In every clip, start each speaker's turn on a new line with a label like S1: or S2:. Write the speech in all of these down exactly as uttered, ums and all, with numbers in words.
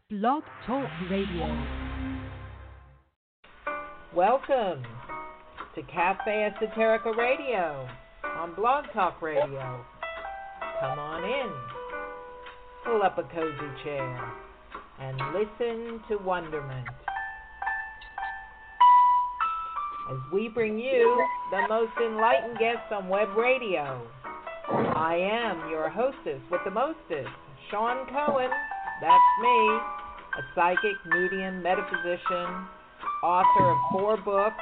S1: Blog Talk Radio.
S2: Welcome to Cafe Esoterica Radio on Blog Talk Radio. Come on in, pull up a cozy chair, and listen to wonderment as we bring you the most enlightened guests on web radio. I am your hostess with the mostest, Sean Cohen. That's me, a psychic, medium, metaphysician, author of four books,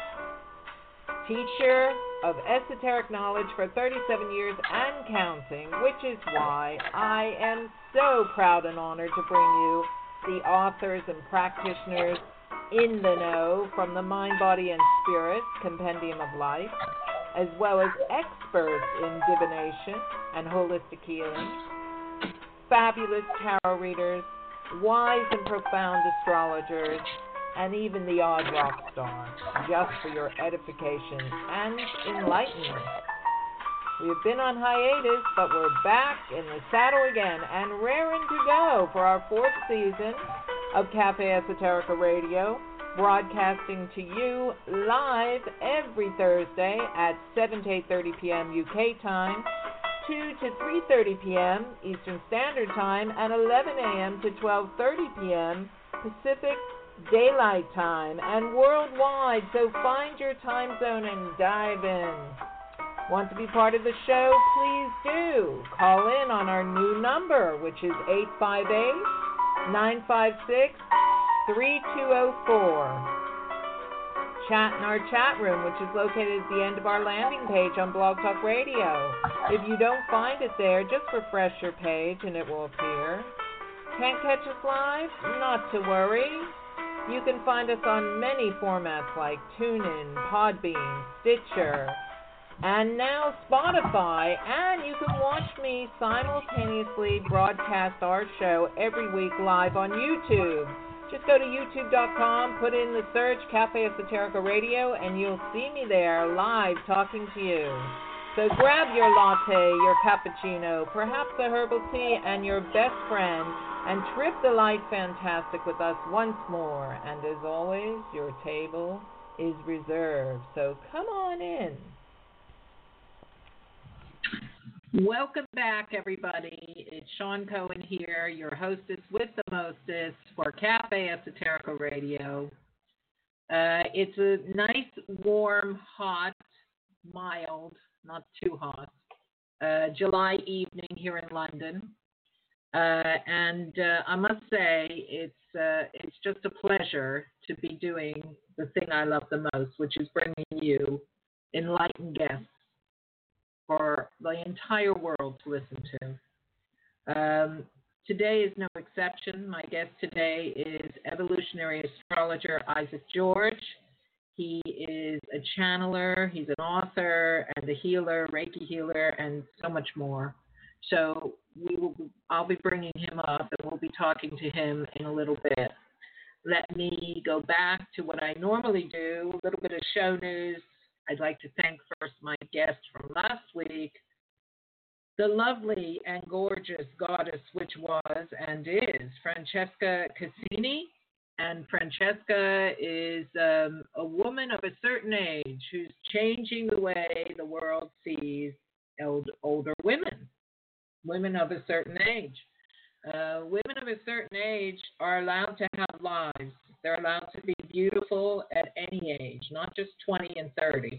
S2: teacher of esoteric knowledge for thirty-seven years and counting, which is why I am so proud and honored to bring you the authors and practitioners in the know from the Mind, Body, and Spirit Compendium of Life, as well as experts in divination and holistic healing, fabulous tarot readers, wise and profound astrologers, and even the odd rock star, just for your edification and enlightenment. We have been on hiatus, but we're back in the saddle again and raring to go for our fourth season of Cafe Esoterica Radio, broadcasting to you live every Thursday at seven to eight thirty p.m. U K time, two to three thirty p.m. Eastern Standard Time, and eleven a.m. to twelve thirty p.m. Pacific Daylight Time, and worldwide, so find your time zone and dive in. Want to be part of the show? Please do. Call in on our new number, which is eight five eight, nine five six, three two zero four. Chat in our chat room, which is located at the end of our landing page on Blog Talk Radio. If you don't find it there, just refresh your page and it will appear. Can't catch us live? Not to worry. You can find us on many formats like TuneIn, Podbean, Stitcher, and now Spotify. And you can watch me simultaneously broadcast our show every week live on YouTube. Just go to youtube dot com, put in the search Cafe Esoterica Radio, and you'll see me there live talking to you. So grab your latte, your cappuccino, perhaps a herbal tea, and your best friend, and trip the light fantastic with us once more. And as always, your table is reserved. So come on in. Welcome back, everybody. It's Sean Cohen here, your hostess with the mostest for Cafe Esoterica Radio. Uh, it's a nice, warm, hot, mild, not too hot, uh, July evening here in London. Uh, and uh, I must say, it's uh, it's just a pleasure to be doing the thing I love the most, which is bringing you enlightened guests for the entire world to listen to. Um, today is no exception. My guest today is evolutionary astrologer Isaac George. He is a channeler, he's an author, and a healer, Reiki healer, and so much more. So we will. I'll be bringing him up, and we'll be talking to him in a little bit. Let me go back to what I normally do, a little bit of show news. I'd like to thank first my guest from last week, the lovely and gorgeous goddess which was and is Francesca Cassini. And Francesca is um, a woman of a certain age who's changing the way the world sees old, older women, women of a certain age. Uh, women of a certain age are allowed to have lives. They're allowed to be beautiful at any age, not just twenty and thirty.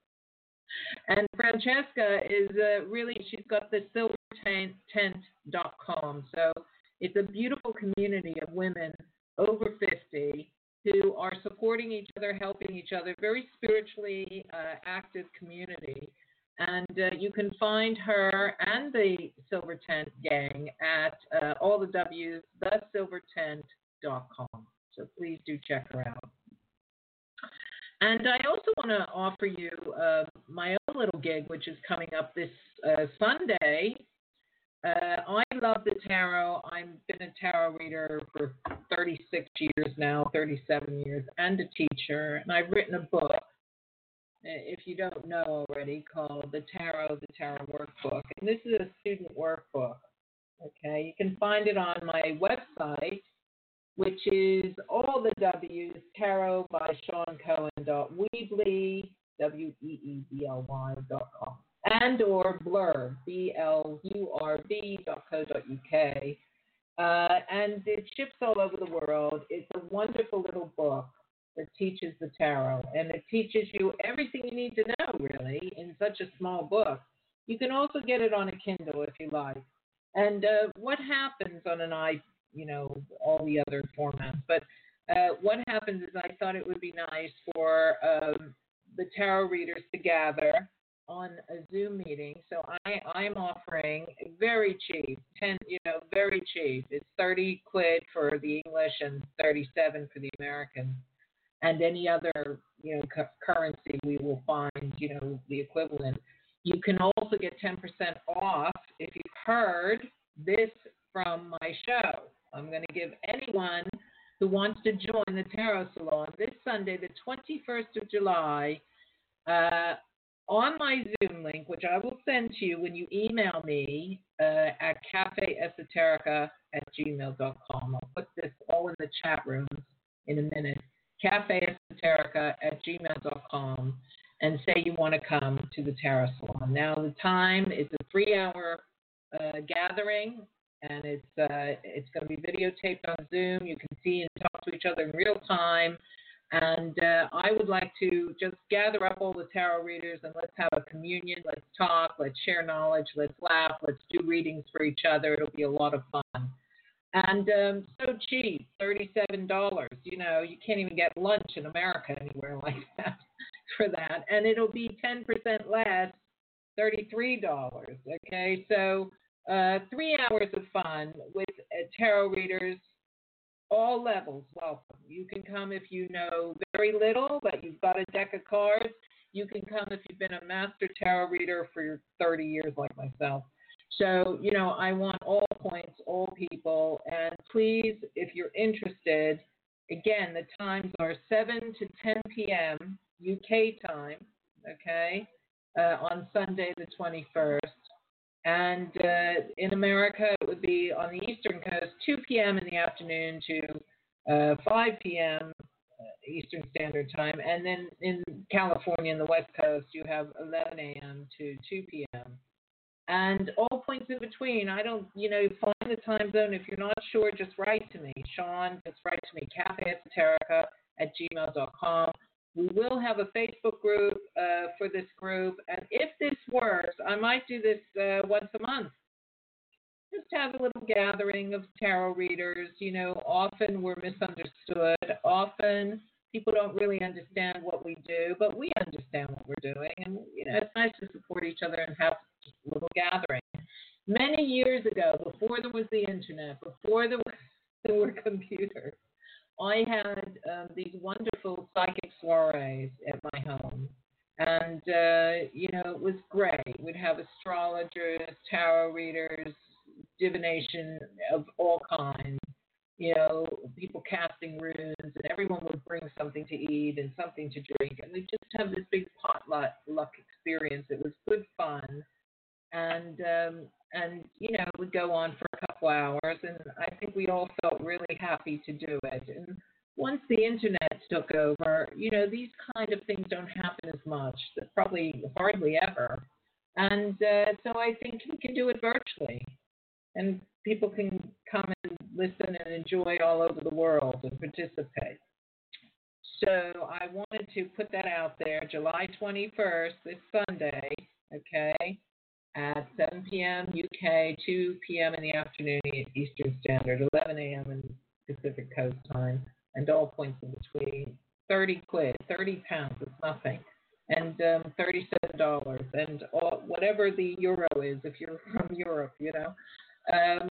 S2: And Francesca is uh, really, she's got the silver tent dot com. So it's a beautiful community of women over fifty who are supporting each other, helping each other, very spiritually uh, active community. And uh, you can find her and the Silver Tent gang at uh, all the W's, the silver tent dot com. So please do check her out. And I also want to offer you uh, my own little gig, which is coming up this uh, Sunday. Uh, I love the tarot. I've been a tarot reader for thirty-six years now, thirty-seven years, and a teacher. And I've written a book, if you don't know already, called The Tarot, The Tarot Workbook. And this is a student workbook. Okay, you can find it on my website, which is all the W's, tarot by Sean Cohen dot Weebly, W E E B L Y dot com, and or Blurb, B L U R B dot co dot U K. Uh, and it ships all over the world. It's a wonderful little book that teaches the tarot, and it teaches you everything you need to know, really, in such a small book. You can also get it on a Kindle if you like. And uh, what happens on an i, you know, all the other formats, but uh, what happens is I thought it would be nice for um, the tarot readers to gather on a Zoom meeting. So I, I'm offering very cheap, ten, you know, very cheap. It's thirty quid for the English and thirty-seven for the American. And any other, you know, cu- currency we will find, you know, the equivalent. You can also get ten percent off if you've heard this from my show. I'm going to give anyone who wants to join the Tarot Salon this Sunday, the twenty-first of July, uh, on my Zoom link, which I will send to you when you email me uh, at cafe esoterica at gmail dot com. I'll put this all in the chat rooms in a minute. cafe esoterica at gmail dot com, and say you want to come to the Tarot Salon. Now, the time is a three-hour uh, gathering, and it's uh, it's going to be videotaped on Zoom. You can see and talk to each other in real time. And uh, I would like to just gather up all the tarot readers and let's have a communion. Let's talk. Let's share knowledge. Let's laugh. Let's do readings for each other. It'll be a lot of fun. And um, so cheap, thirty-seven dollars. You know, you can't even get lunch in America anywhere like that for that. And it'll be ten percent less, thirty-three dollars. Okay, so uh, three hours of fun with uh, tarot readers, all levels. Welcome. You can come if you know very little, but you've got a deck of cards. You can come if you've been a master tarot reader for thirty years like myself. So, you know, I want all points, all people, and please, if you're interested, again, the times are seven to ten p.m. U K time, okay, uh, on Sunday the twenty-first. And uh, in America, it would be on the Eastern Coast, two p.m. in the afternoon to uh, five p.m. Eastern Standard Time. And then in California, in the West Coast, you have eleven a.m. to two p.m. And all points in between. I don't, you know, find the time zone. If you're not sure, just write to me. Sean, just write to me, cafe esoterica at gmail dot com. We will have a Facebook group uh, for this group. And if this works, I might do this uh, once a month. Just have a little gathering of tarot readers. You know, often we're misunderstood. Often people don't really understand what we do, but we understand what we're doing. And, you know, it's nice to support each other and have a little gathering. Many years ago, before there was the internet, before there, was, there were computers, I had um, these wonderful psychic soirees at my home. And, uh, you know, it was great. We'd have astrologers, tarot readers, divination of all kinds, you know, people casting runes, and everyone would bring something to eat and something to drink. And we'd just have this big potluck luck experience. It was good fun. And, um, and you know, it would go on for a couple hours, and I think we all felt really happy to do it. And once the internet took over, you know, these kind of things don't happen as much, probably hardly ever. And uh, so I think we can do it virtually, and people can come and listen and enjoy all over the world and participate. So I wanted to put that out there, July twenty-first, this Sunday, okay, at seven p.m. U K, two p.m. in the afternoon Eastern Standard, eleven a.m. in Pacific Coast time, and all points in between. thirty quid, thirty pounds, it's nothing, and um, thirty-seven dollars, and all, whatever the euro is if you're from Europe, you know. Um,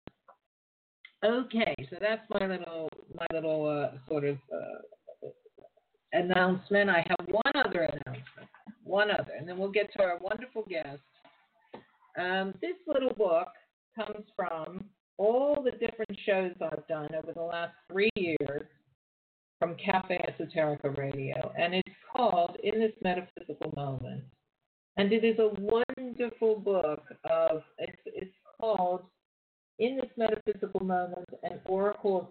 S2: okay, so that's my little, my little uh, sort of uh, announcement. I have one other announcement, one other, and then we'll get to our wonderful guest. Um, this little book comes from all the different shows I've done over the last three years from Cafe Esoterica Radio, and it's called In This Metaphysical Moment. And it is a wonderful book of, it's, it's called In This Metaphysical Moment, An Oracle of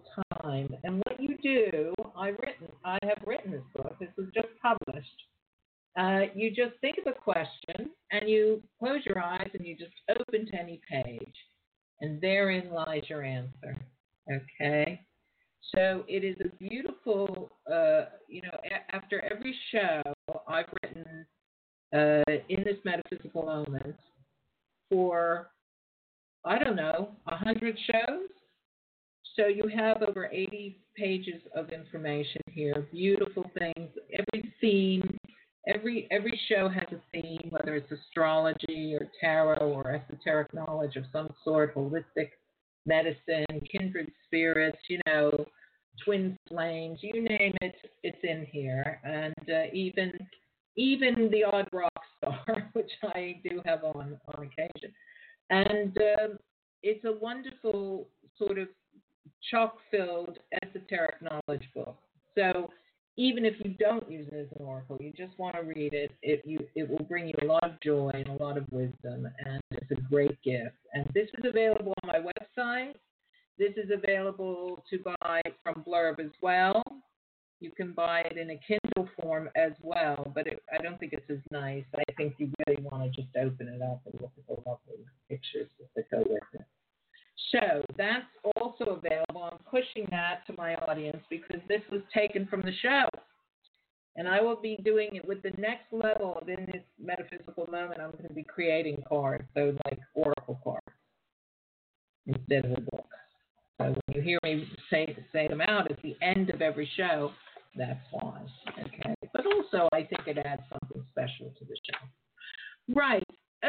S3: time. And what you do, I've written, I have written this book. This was just published. Uh, you just think of a question, and you close your eyes, and you just open to any page, and therein lies your answer. Okay. So it is a beautiful, uh, you know, a- after every show, I've written uh, in this metaphysical moment for, I don't know, a hundred shows. So you have over eighty pages of information here, beautiful things, every theme, every every show has a theme, whether it's astrology or tarot or esoteric knowledge of some sort, holistic medicine, kindred spirits, you know, twin flames, you name it, it's in here. And uh, even even the odd rock star, which I do have on, on occasion. And um, it's a wonderful sort of chock-filled esoteric knowledge book. So even if you don't use it as an oracle, you just want to read it, it, you, it will bring you a lot of joy and a lot of wisdom, and it's a great gift. And this is available on my website. This is available to buy from Blurb as well. You can buy it in a Kindle form as well, but it, I don't think it's as nice. I think you really want to just open it up and look at the lovely pictures that go with it. So that's also available. I'm pushing that to my audience because this was taken from the show. And I will be doing it with the next level of in this metaphysical moment. I'm going to be creating cards, so like oracle cards instead of a book. So when you hear me say, say them out at the end of every show, that's why. Okay. But also, I think it adds something special to the show. Right.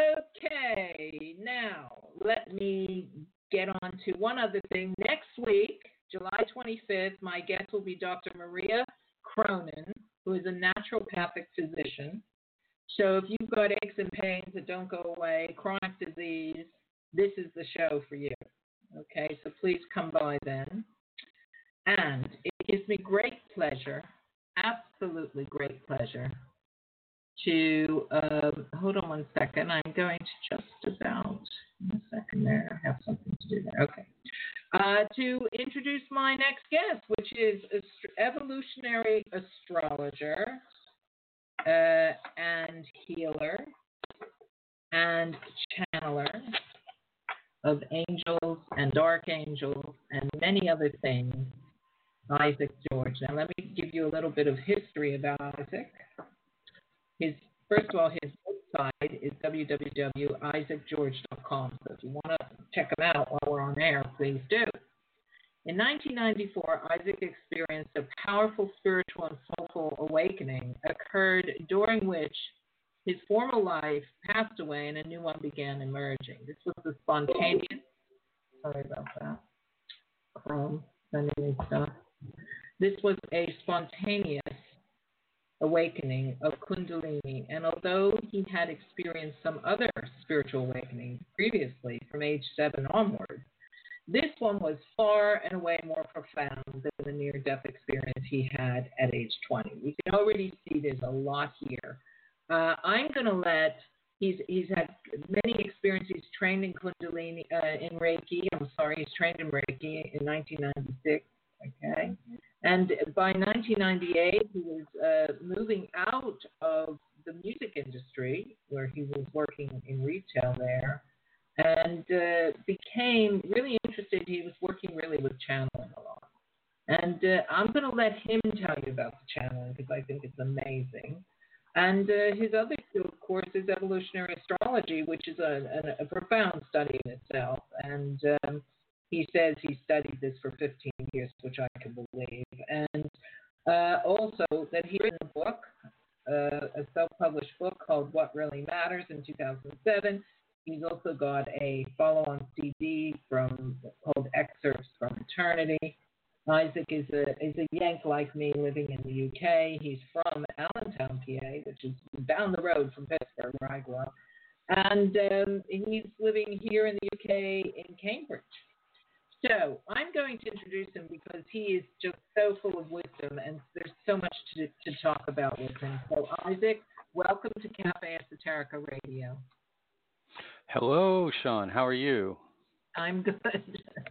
S3: Okay. Now, let me get on to one other thing. Next week, July twenty-fifth, my guest will be Doctor Maria Cronin, who is a naturopathic physician. So if you've got aches and pains that don't go away, chronic disease, this is the show for you. Okay, so please come by then. And it gives me great pleasure, absolutely great pleasure, to, um, hold on one second, I'm going to just about, in a second there, I have something to do there, okay. Uh, to introduce my next guest, which is ast- evolutionary astrologer uh, and healer and channeler of angels and archangels and many other things, Isaac George. Now, let me give you a little bit of history about Isaac. His First of all, his website is w w w dot isaac george dot com. So if you want to check him out while we're on air, please do. In nineteen ninety-four, Isaac experienced a powerful spiritual and soulful awakening occurred during which his former life passed away and a new one began emerging. This was a spontaneous, sorry about that, Chrome, sending me stuff. This was a spontaneous awakening of Kundalini, and although he had experienced some other spiritual awakenings previously from age seven onward, this one was far and away more profound than the near-death experience he had at age twenty. You can already see there's a lot here. Uh, I'm going to let, he's he's had many experiences. He's trained in Kundalini, uh, in Reiki. I'm sorry, he's trained in Reiki in nineteen ninety-six. Okay. And by nineteen ninety-eight, he was uh, moving out of the music industry, where he was working in retail there, and uh, became really interested. He was working really with channeling a lot. And uh, I'm going to let him tell you about the channeling because I think it's amazing. And uh, his other field, of course, is evolutionary astrology, which is a, a, a profound study in itself. And um, he says he studied this for fifteen years, which I can believe. And uh, also that he wrote a book, uh, a self-published book called What Really Matters in two thousand seven. He's also got a follow-on C D from called Excerpts from Eternity. Isaac is a is a Yank like me living in the U K. He's from Allentown, P A, which is down the road from Pittsburgh, where I grew up. And um, he's living here in the U K in Cambridge. So I'm going to introduce him because he is just so full of wisdom, and there's so much to, to talk about with him. So Isaac, welcome to Cafe Esoterica Radio.
S4: Hello, Sean. How are you?
S3: I'm good.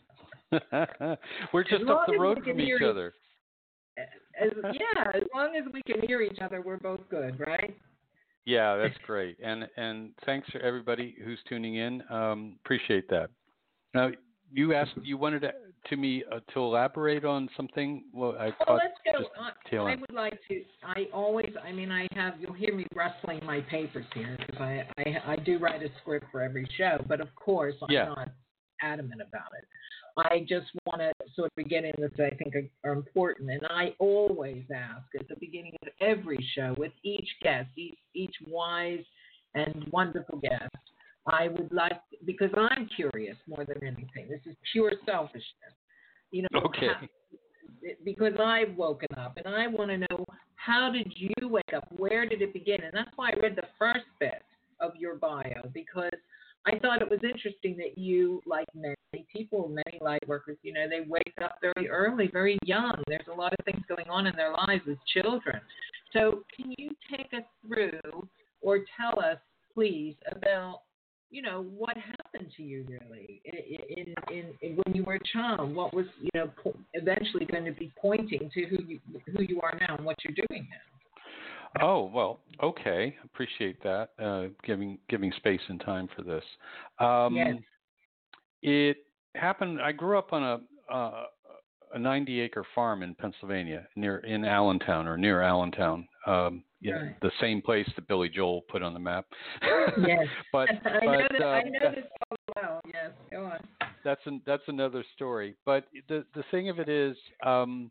S4: We're
S3: As
S4: just
S3: long
S4: up the
S3: as we
S4: road
S3: can
S4: from each
S3: hear each-
S4: other.
S3: As, yeah, as long as we can hear each other, we're both good, right?
S4: Yeah, that's great. And and thanks for everybody who's tuning in. Um, appreciate that. Now, you asked, you wanted to, to me uh, to elaborate on something. Well, I
S3: Well,
S4: caught
S3: let's go.
S4: just
S3: I,
S4: tail
S3: I
S4: end.
S3: would like to. I always. I mean, I have. You'll hear me rustling my papers here because I, I I do write a script for every show. But of course, I'm
S4: Yeah.
S3: not adamant about it. I just want to sort of begin in that I think are, are important, and I always ask at the beginning of every show with each guest, each each wise and wonderful guest. I would like, because I'm curious more than anything. This is pure selfishness. You know,
S4: Okay.
S3: how, because I've woken up and I want to know, how did you wake up? Where did it begin? And that's why I read the first bit of your bio, because I thought it was interesting that you, like many people, many light workers, you know, they wake up very early, very young. There's a lot of things going on in their lives as children. So can you take us through or tell us, please, about, you know, what happened to you really in, in, in, in when you were a child? What was, you know, po- eventually going to be pointing to who you who you are now and what you're doing now?
S4: Oh, well, okay. Appreciate that. Uh, giving giving space and time for this. Um,
S3: Yes.
S4: It happened. I grew up on a uh, a ninety acre farm in Pennsylvania, near in Allentown or near Allentown. Um, yeah,
S3: Right.
S4: the same place that Billy Joel put on the map.
S3: Yes.
S4: but
S3: I know
S4: but
S3: that, I
S4: um,
S3: know
S4: that,
S3: this all well. Yes. Go on.
S4: that's an, that's another story. But the the thing of it is, um,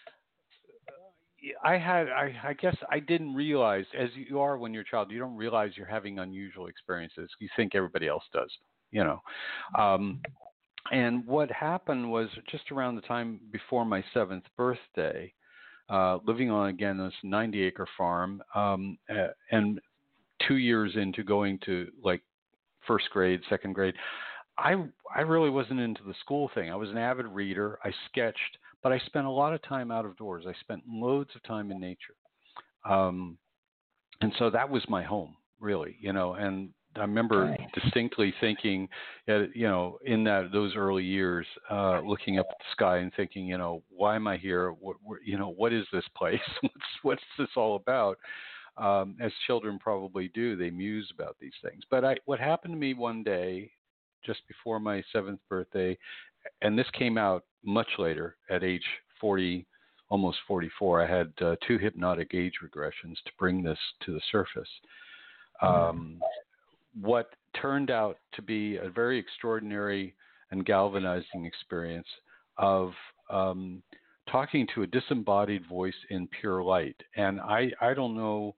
S4: I had I, I guess I didn't realize, as you are when you're a child, you don't realize you're having unusual experiences. You think everybody else does, you know. Um, and what happened was just around the time before my seventh birthday, uh, living on again this ninety acre farm, um, uh, and two years into going to like first grade, second grade, I I really wasn't into the school thing. I was an avid reader. I sketched, but I spent a lot of time out of doors. I spent loads of time in nature, um, and so that was my home, really, you know. And I remember
S3: Right.
S4: distinctly thinking, uh, you know, in that those early years, uh, looking up at the sky and thinking, you know, why am I here? What, what you know, what is this place? what's what's this all about? Um, as children probably do, they muse about these things. But I, what happened to me one day, just before my seventh birthday, and this came out much later, at age forty, almost forty-four. I had uh, two hypnotic age regressions to bring this to the surface. Um, what turned out to be a very extraordinary and galvanizing experience of um, talking to a disembodied voice in pure light. And I, I don't know,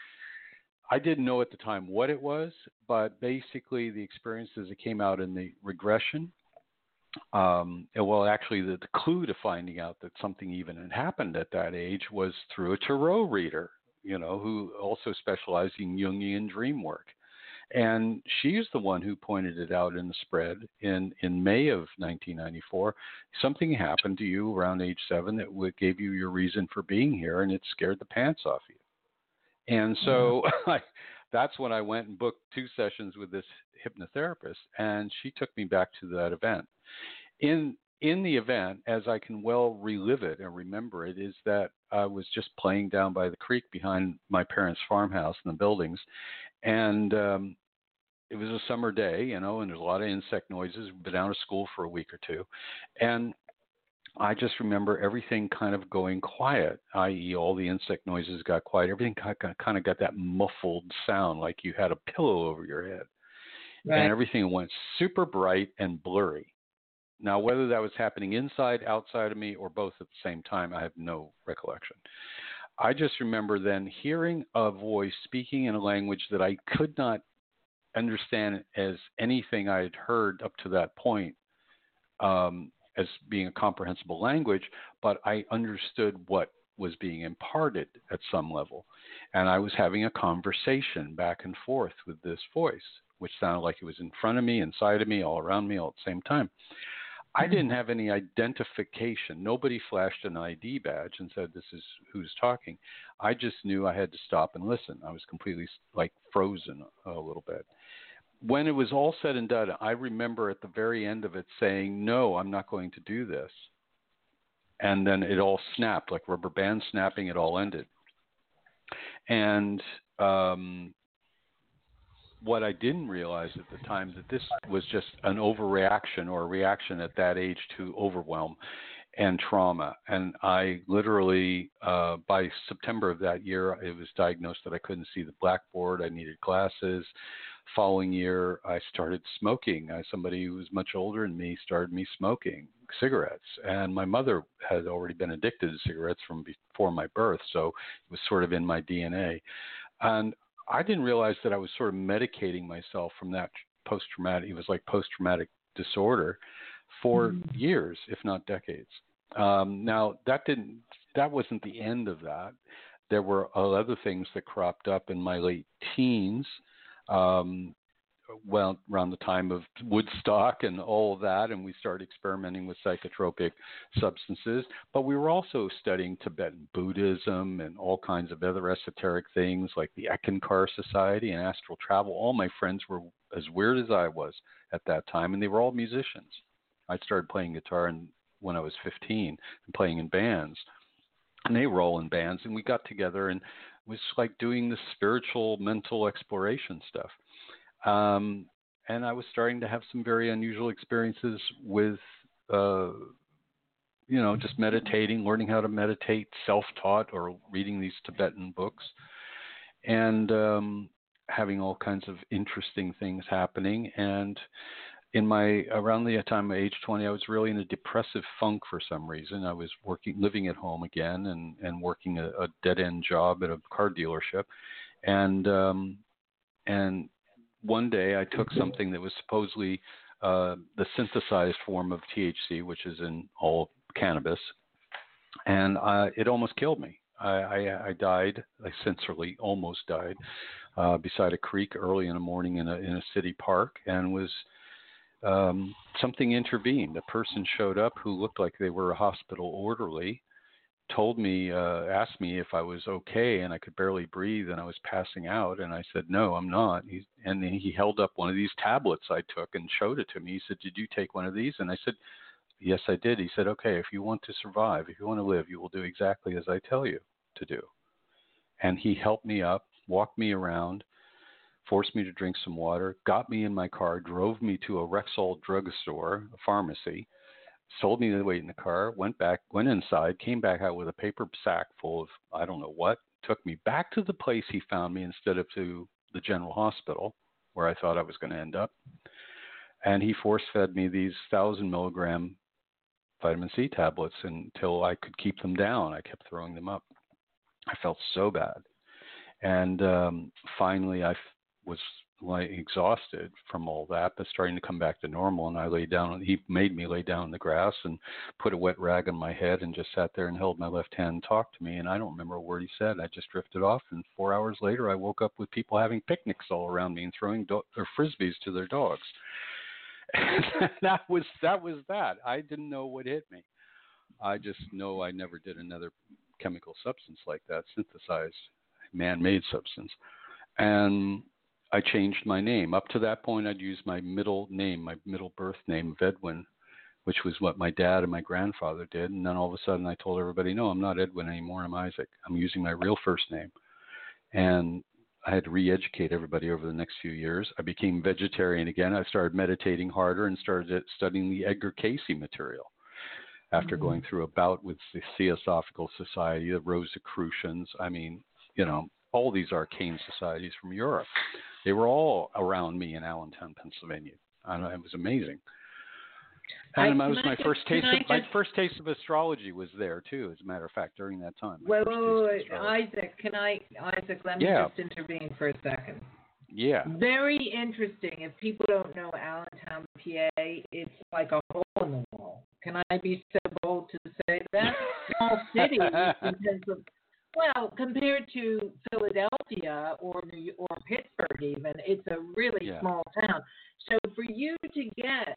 S4: I didn't know at the time what it was, but basically the experiences that came out in the regression, um, and well, actually the, the clue to finding out that something even had happened at that age was through a tarot reader, you know, who also specialized in Jungian dream work. And she's the one who pointed it out in the spread in, in May of nineteen ninety-four. Something happened to you around age seven that would, gave you your reason for being here, and it scared the pants off you. And so I, that's when I went and booked two sessions with this hypnotherapist, and she took me back to that event. In in the event, as I can well relive it and remember it, is that I was just playing down by the creek behind my parents' farmhouse in the buildings, and um, it was a summer day, you know, and there's a lot of insect noises. We've been out of school for a week or two, and I just remember everything kind of going quiet, that is all the insect noises got quiet. Everything kind of got that muffled sound like you had a pillow over your head.
S3: Right.
S4: And everything went super bright and blurry. Now, whether that was happening inside, outside of me, or both at the same time, I have no recollection. I just remember then hearing a voice speaking in a language that I could not understand as anything I had heard up to that point um, as being a comprehensible language, but I understood what was being imparted at some level. And I was having a conversation back and forth with this voice, which sounded like it was in front of me, inside of me, all around me, all at the same time. I didn't have any identification. Nobody flashed an I D badge and said, this is who's talking. I just knew I had to stop and listen. I was completely like frozen a little bit. when it was all said and done, I remember at the very end of it saying, no, I'm not going to do this. And then it all snapped, like rubber band snapping, it all ended. And um, what I didn't realize at the time, that this was just an overreaction or a reaction at that age to overwhelm and trauma. And I literally, uh, by September of that year, it was diagnosed that I couldn't see the blackboard. I needed glasses. Following year, I started smoking. I, somebody who was much older than me started me smoking cigarettes. And my mother had already been addicted to cigarettes from before my birth, so it was sort of in my D N A. And I didn't realize that I was sort of medicating myself from that post-traumatic, it was like post-traumatic disorder for mm-hmm. years, if not decades. Um, now, that didn't, that wasn't the end of that. There were other things that cropped up in my late teens, um, well, around the time of Woodstock and all of that, and we started experimenting with psychotropic substances. But we were also studying Tibetan Buddhism and all kinds of other esoteric things like the Ekankar Society and astral travel. All my friends were as weird as I was at that time, and they were all musicians. I started playing guitar in, when I was fifteen and playing in bands, and they were all in bands, and we got together and it was like doing this spiritual mental exploration stuff. Um, and I was starting to have some very unusual experiences with, uh, you know, just meditating, learning how to meditate, self-taught, or reading these Tibetan books, and um, having all kinds of interesting things happening. And in my around the time of age twenty, I was really in a depressive funk for some reason. I was working, living at home again, and and working a, a dead-end job at a car dealership, and um, and one day I took something that was supposedly uh, the synthesized form of T H C, which is in all cannabis, and uh, it almost killed me. I, I, I died, I sincerely almost died, uh, beside a creek early in the morning in a in a city park, and was um, something intervened. A person showed up who looked like they were a hospital orderly, told me, uh, asked me if I was okay, and I could barely breathe, and I was passing out, and I said, no, I'm not. He, and then he held up one of these tablets I took and showed it to me. He said, did you take one of these? And I said, yes, I did. He said, okay, if you want to survive, if you want to live, you will do exactly as I tell you to do. And he helped me up, walked me around, forced me to drink some water, got me in my car, drove me to a Rexall drugstore, a pharmacy, told me to wait in the car, went back, went inside, came back out with a paper sack full of I don't know what, took me back to the place he found me instead of to the general hospital where I thought I was going to end up. And he force-fed me these thousand milligram vitamin C tablets until I could keep them down. I kept throwing them up. I felt so bad. And um, finally I f- was like exhausted from all that, but starting to come back to normal. And I laid down, he made me lay down in the grass and put a wet rag on my head and just sat there and held my left hand and talked to me. And I don't remember a word he said. I just drifted off. And four hours later, I woke up with people having picnics all around me and throwing do- or frisbees to their dogs. And that was, that was that. I didn't know what hit me. I just know I never did another chemical substance like that, synthesized man-made substance. And I changed my name. Up to that point, I'd used my middle name, my middle birth name of Edwin, which was what my dad and my grandfather did. And then all of a sudden I told everybody, no, I'm not Edwin anymore. I'm Isaac. I'm using my real first name. And I had to re-educate everybody over the next few years. I became vegetarian again. I started meditating harder and started studying the Edgar Cayce material. After mm-hmm. going through a bout with the Theosophical Society, the Rosicrucians, I mean, you know, all these arcane societies from Europe. They were all around me in Allentown, Pennsylvania. And it was amazing. And
S3: I,
S4: it was my
S3: just,
S4: first taste of
S3: just,
S4: my first taste of astrology was there too, as a matter of fact, during that time.
S3: Wait, wait, wait, wait. Isaac, can I Isaac, let me
S4: yeah.
S3: just intervene for a second.
S4: Yeah.
S3: Very interesting. If people don't know Allentown, P A, it's like a hole in the wall. Can I be so bold to say that? Small city in terms of Well, compared to Philadelphia or New or Pittsburgh even, it's a really
S4: yeah.
S3: small town. So for you to get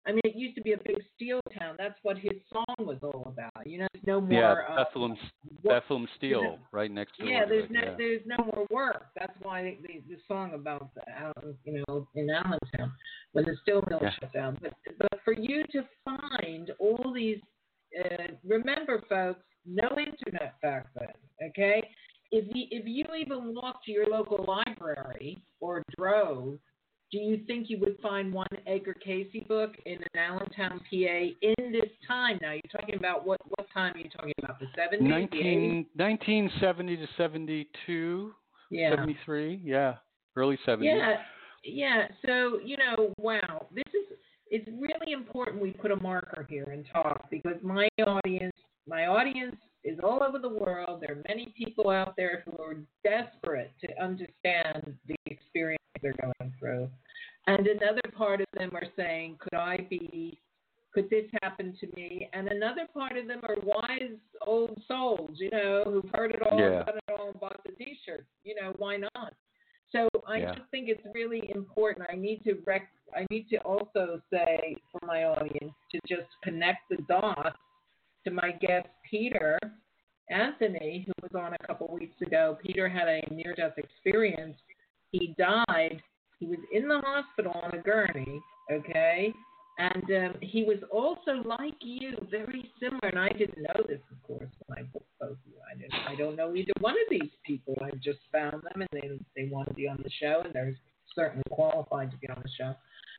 S3: I mean, it used to be a big steel town. That's what his song was all about. You know, there's no more.
S4: Yeah,
S3: uh,
S4: Bethlehem,
S3: work.
S4: Bethlehem Steel, right next to
S3: Yeah,
S4: it.
S3: there's
S4: Like,
S3: no
S4: yeah.
S3: there's no more work. That's why the, the, the song about the, Allen- you know in Allentown when the steel mill
S4: Yeah.
S3: shut down. But but for you to find all these, uh, remember, folks, no internet back then. Okay, if you if you even walked to your local library or drove, do you think you would find one Edgar Casey book in an Allentown, P A in this time? Now, you're talking about what, what time are you talking about? The seventies,
S4: nineteen, nineteen seventy to seventy-two,
S3: yeah.
S4: seventy-three, yeah, early seventies.
S3: Yeah, yeah. So, you know, wow, this is, it's really important we put a marker here and talk because my audience, my audience is all over the world. There are many people out there who are desperate to understand the experience they're going through. And another part of them are saying, could I be, could this happen to me? And another part of them are wise old souls, you know, who've heard it all,
S4: Yeah.
S3: done it all, and bought the T-shirt. You know, why not? So I
S4: Yeah.
S3: just think it's really important. I need to rec- I need to also say for my audience to just connect the dots to my guest Peter Anthony, who was on a couple weeks ago. Peter had a near-death experience. He died. He was in the hospital on a gurney, okay? And um, he was also like you, very similar. And I didn't know this, of course, when I booked both of you. I didn't. I don't know either one of these people. I just found them, and they they want to be on the show, and they're certainly qualified to be on the show.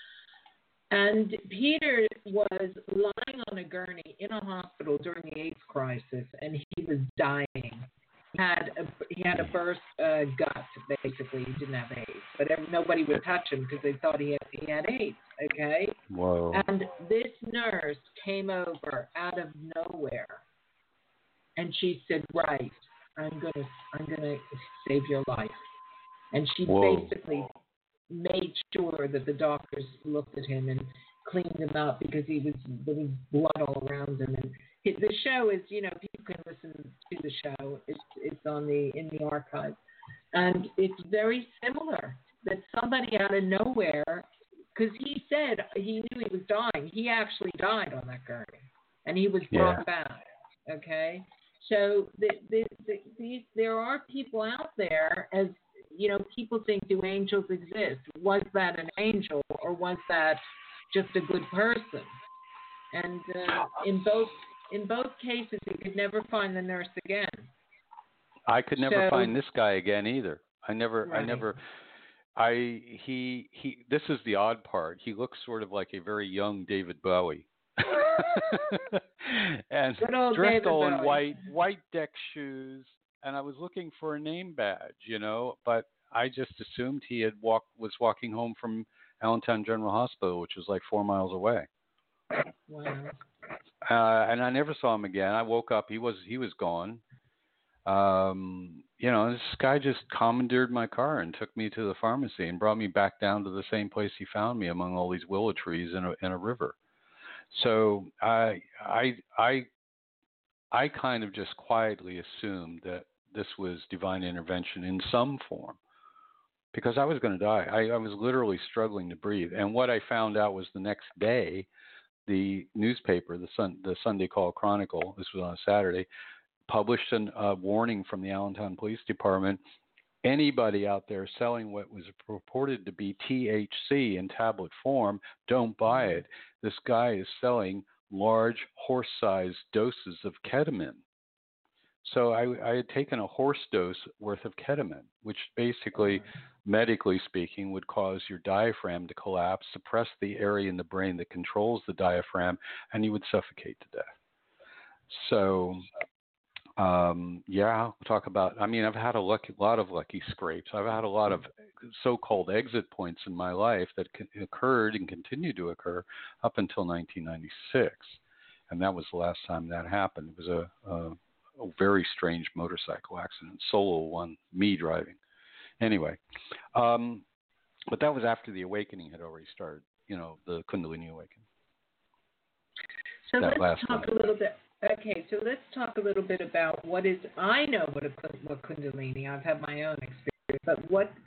S3: And Peter was lying on a gurney in a hospital during the AIDS crisis, and he was dying. He had a, he had a burst uh, gut, basically. He didn't have AIDS, but every, nobody would touch him because they thought he had, he had AIDS, okay?
S4: Whoa.
S3: And this nurse came over out of nowhere, and she said, right, I'm going to I'm gonna save your life. And she
S4: Whoa.
S3: basically made sure that the doctors looked at him and cleaned him up because he was there was blood all around him. And it, the show is, you know, people can listen to the show. It's it's on the in the archive, and it's very similar. That somebody out of nowhere, because he said he knew he was dying. He actually died on that gurney, and he was brought
S4: Yeah.
S3: back. Okay, so the, the, the, these there are people out there as you know, people think, do angels exist? Was that an angel or was that just a good person? And uh, in both in both cases, he could never find the nurse again.
S4: I could never
S3: So-
S4: find this guy again either. I never, I
S3: Right.
S4: never, I, he, he, this is the odd part. He looks sort of like a very young David Bowie. And
S3: Good old
S4: dressed
S3: David
S4: all in
S3: Bowie.
S4: white, white deck shoes. And I was looking for a name badge, you know, but I just assumed he had walked, was walking home from Allentown General Hospital, which was like four miles away.
S3: Wow.
S4: Uh, and I never saw him again. I woke up, he was, he was gone. Um, you know, this guy just commandeered my car and took me to the pharmacy and brought me back down to the same place he found me among all these willow trees in a, in a river. So I, I, I, I kind of just quietly assumed that this was divine intervention in some form because I was going to die. I, I was literally struggling to breathe. And what I found out was the next day, the newspaper, the Sun, the Sunday Call Chronicle, this was on a Saturday, published a uh, warning from the Allentown Police Department. Anybody out there selling what was purported to be T H C in tablet form, don't buy it. This guy is selling large horse-sized doses of ketamine. So I, I had taken a horse dose worth of ketamine, which basically, medically speaking, would cause your diaphragm to collapse, suppress the area in the brain that controls the diaphragm, and you would suffocate to death. So, um, yeah, we'll talk about, I mean, I've had a lucky, lot of lucky scrapes. I've had a lot of so-called exit points in my life that occurred and continue to occur up until nineteen ninety-six. And that was the last time that happened. It was a, a, a very strange motorcycle accident, solo one, me driving. Anyway, um, but that was after the awakening had already started, you know, the Kundalini awakening.
S3: So
S4: That
S3: let's
S4: last
S3: talk
S4: one.
S3: a little bit. Okay, so let's talk a little bit about what is. I know what a what Kundalini. I've had my own experience, but what what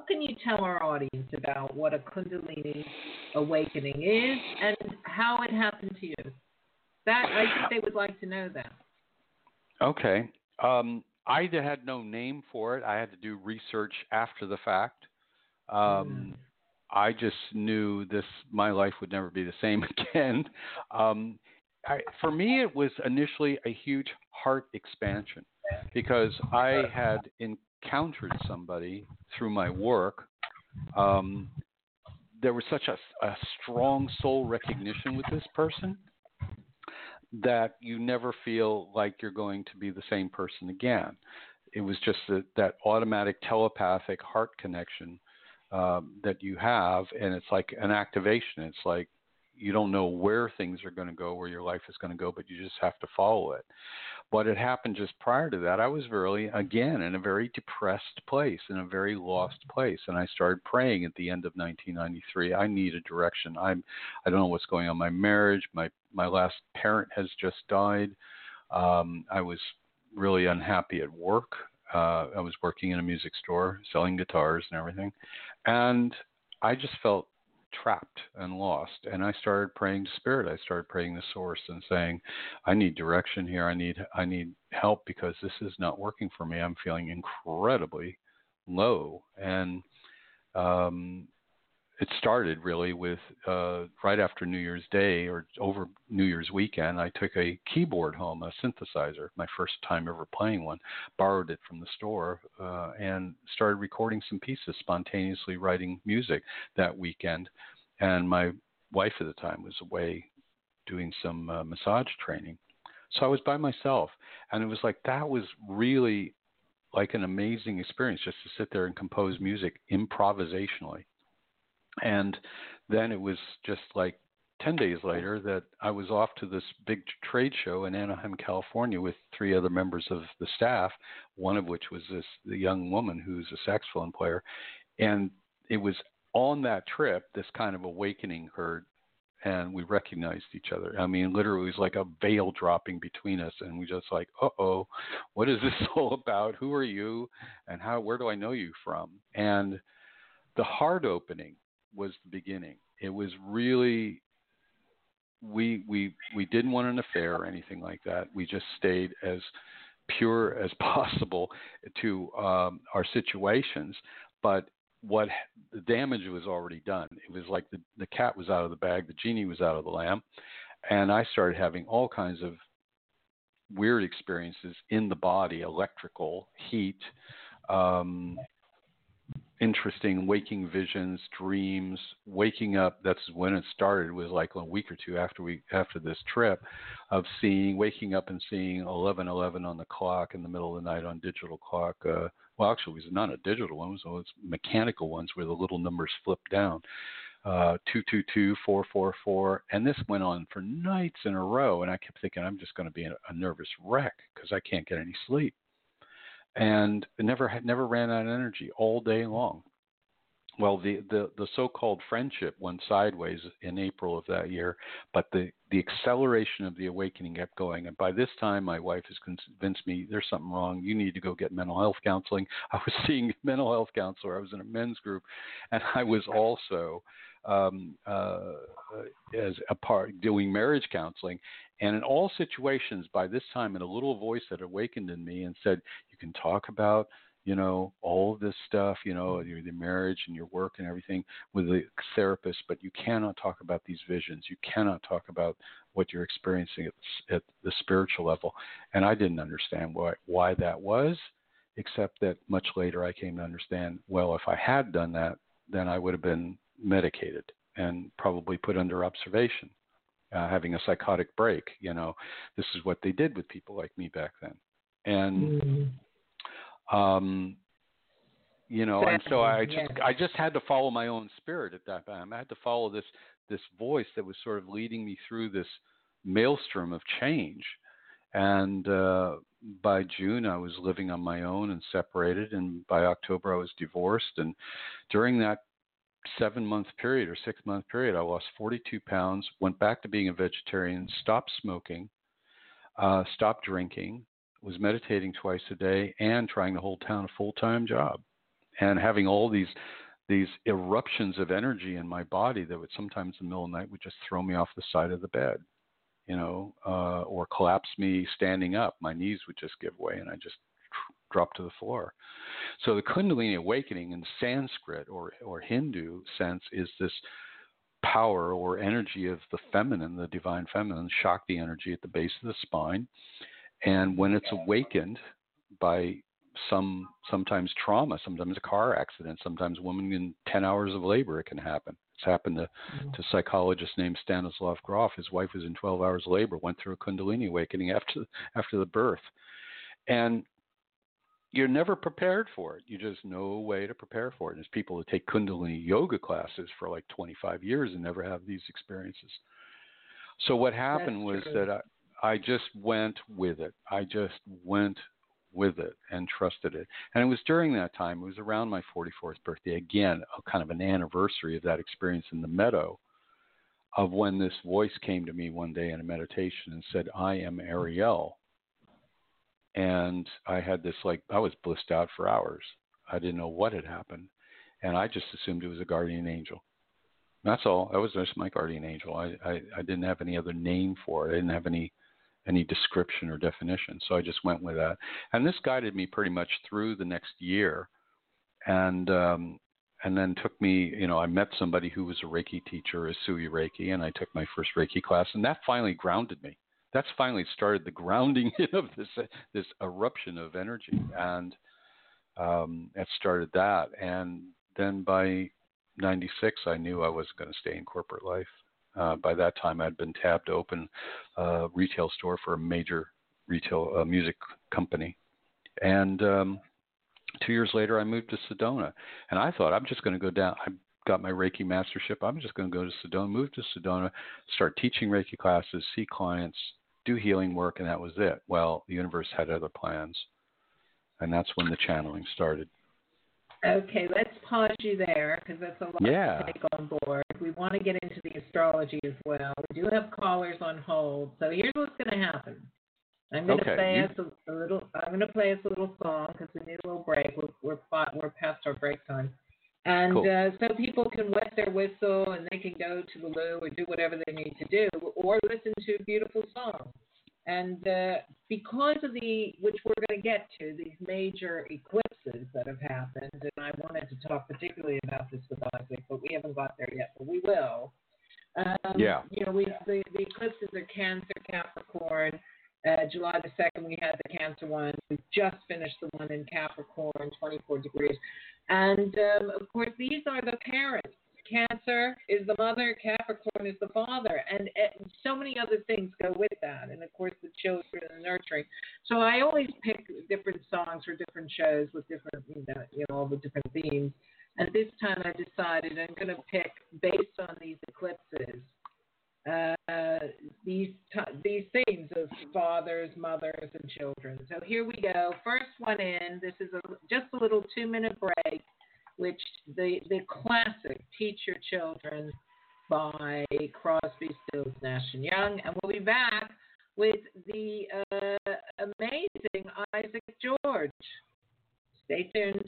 S3: can you tell our audience about what a Kundalini awakening is and how it happened to you? That I think they would like to know that.
S4: Okay. Um, I had no name for it. I had to do research after the fact. Um, mm. I just knew this. My life would never be the same again. Um, I, for me, it was initially a huge heart expansion because I had encountered somebody through my work. Um, there was such a, a strong soul recognition with this person that you never feel like you're going to be the same person again. It was just that, that automatic telepathic heart connection um, that you have, and it's like an activation. It's like you don't know where things are going to go, where your life is going to go, but you just have to follow it. What had happened just prior to that, I was really, again, in a very depressed place, in a very lost place. And I started praying at the end of nineteen ninety-three. I need a direction. I'm, I don't know what's going on in my marriage. My, my last parent has just died. Um, I was really unhappy at work. Uh, I was working in a music store, selling guitars and everything. And I just felt trapped and lost, and I started praying to Spirit. I started praying to Source and saying, I need direction here. I need I need help because this is not working for me. I'm feeling incredibly low. And um, it started really with uh, right after New Year's Day or over New Year's weekend, I took a keyboard home, a synthesizer, my first time ever playing one, borrowed it from the store, uh, and started recording some pieces, spontaneously writing music that weekend. And my wife at the time was away doing some uh, massage training. So I was by myself, and it was like, that was really like an amazing experience just to sit there and compose music improvisationally. And then it was just like ten days later that I was off to this big trade show in Anaheim, California with three other members of the staff, one of which was this the young woman who's a saxophone player. And it was on that trip, this kind of awakening occurred, and we recognized each other. I mean, literally it was like a veil dropping between us, and we just like, uh-oh, what is this all about? Who are you? And how? Where do I know you from? And the heart opening was the beginning. It was really, we we we didn't want an affair or anything like that. We just stayed as pure as possible to um, our situations. But what the damage was already done. It was like the, the cat was out of the bag, the genie was out of the lamp, and I started having all kinds of weird experiences in the body, electrical, heat, um, interesting waking visions, dreams, waking up. That's when it started. It was like a week or two after we after this trip of seeing, waking up and seeing eleven eleven on the clock in the middle of the night on digital clock. Uh, well, actually, it was not a digital one. So it's mechanical ones where the little numbers flip down. Uh, two two two, four four four, and this went on for nights in a row. And I kept thinking, I'm just going to be a, a nervous wreck because I can't get any sleep. And it never had, never ran out of energy all day long. Well, the, the, the so-called friendship went sideways in April of that year, but the, the acceleration of the awakening kept going. And by this time, my wife has convinced me there's something wrong. You need to go get mental health counseling. I was seeing a mental health counselor. I was in a men's group, and I was also um, uh, as a part doing marriage counseling. And in all situations, by this time, in a little voice that awakened in me and said, you can talk about, you know, all of this stuff, you know, your the marriage and your work and everything with the therapist, but you cannot talk about these visions. You cannot talk about what you're experiencing at, at the spiritual level. And I didn't understand why, why that was, except that much later I came to understand, well, if I had done that, then I would have been medicated and probably put under observation. Uh, having a psychotic break, you know, this is what they did with people like me back then. And, mm. um, you know, and so I just, yes. I just had to follow my own spirit at that time. I had to follow this, this voice that was sort of leading me through this maelstrom of change. And, uh, by June I was living on my own and separated. And by October I was divorced. And during that seven month period or six month period, I lost forty-two pounds, went back to being a vegetarian, stopped smoking, uh, stopped drinking, was meditating twice a day and trying to hold down a full-time job. and having all these these eruptions of energy in my body that would sometimes in the middle of the night would just throw me off the side of the bed, you know, uh, or collapse me standing up. My knees would just give way and I just drop to the floor. So the Kundalini awakening in Sanskrit or, or Hindu sense is this power or energy of the feminine, the divine feminine, Shakti energy at the base of the spine. And when it's awakened by some, sometimes trauma, sometimes a car accident, sometimes women in ten hours of labor, it can happen. It's happened to, mm-hmm. to a psychologist named Stanislav Grof. His wife was in twelve hours of labor, went through a Kundalini awakening after, after the birth. And you're never prepared for it. You just know a way to prepare for it. And there's people that take Kundalini yoga classes for like twenty-five years and never have these experiences. So what happened That's was true. that I, I just went with it. I just went with it and trusted it. And it was during that time, it was around my forty-fourth birthday, again, a kind of an anniversary of that experience in the meadow, of when this voice came to me one day in a meditation and said, I am Ariel. And I had this, like, I was blissed out for hours. I didn't know what had happened. And I just assumed it was a guardian angel. That's all. That was just my guardian angel. I, I, I didn't have any other name for it. I didn't have any any description or definition. So I just went with that. And this guided me pretty much through the next year. And um, and then took me, you know, I met somebody who was a Reiki teacher, a Sui Reiki, and I took my first Reiki class. And that finally grounded me. That's finally started the grounding in of this this eruption of energy, and um, it started that. And then by ninety-six, I knew I wasn't going to stay in corporate life. Uh, by that time, I'd been tabbed to open a retail store for a major retail uh, music company, and um, two years later, I moved to Sedona, and I thought I'm just going to go down. I got my Reiki mastership. I'm just going to go to Sedona, move to Sedona, start teaching Reiki classes, see clients, do healing work, and that was it. Well, the universe had other plans, and that's when the channeling started.
S3: Okay, let's pause you there because that's a lot
S4: yeah.
S3: to take on board. We want to get into the astrology as well. We do have callers on hold, so here's what's going to happen. I'm going
S4: okay.
S3: to play
S4: you...
S3: us a, a little. I'm going to play us a little song because we need a little break. We're we're, we're past our break time. And
S4: cool.
S3: uh, so people can wet their whistle and they can go to the loo or do whatever they need to do or listen to beautiful songs. And uh, because of the, which we're going to get to, these major eclipses that have happened, and I wanted to talk particularly about this with Isaac, but we haven't got there yet, but we will. Um,
S4: yeah.
S3: You know, we the, the eclipses are Cancer, Capricorn. Uh, July the second, we had the Cancer one. We just finished the one in Capricorn, twenty-four degrees. And, um, of course, these are the parents. Cancer is the mother, Capricorn is the father, and, and so many other things go with that. And, of course, the children and the nurturing. So I always pick different songs for different shows with different, you know, you know all the different themes. And this time I decided I'm going to pick, based on these eclipses, uh, these t- these themes of fathers, mothers, and children. So here we go. First one in. This is a, just a little two-minute break, which the the classic "Teach Your Children" by Crosby, Stills, Nash and Young, and we'll be back with the uh, amazing Isaac George. Stay tuned.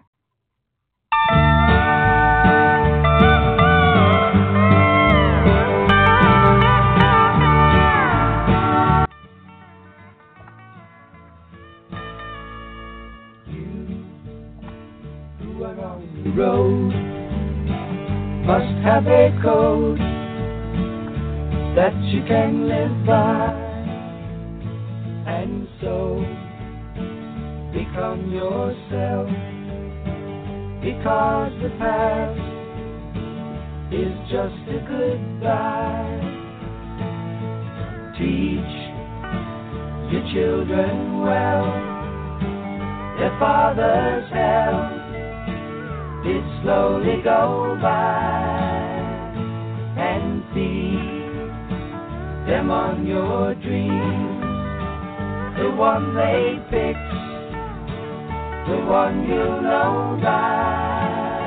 S5: Road must have a code that you can live by, and so become yourself, because the past is just a goodbye. Teach your children well, their father's help did slowly go by, and feed them on your dreams, the one they picked, the one you know by.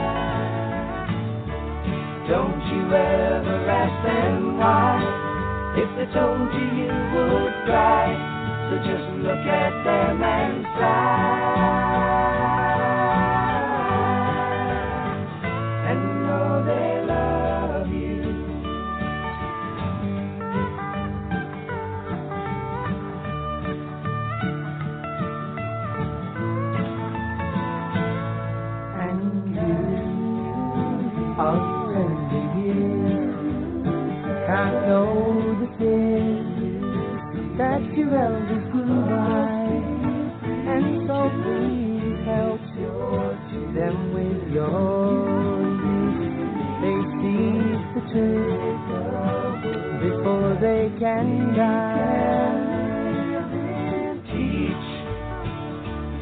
S5: Don't you ever ask them why, if they told you you would cry, so just look at them and sigh.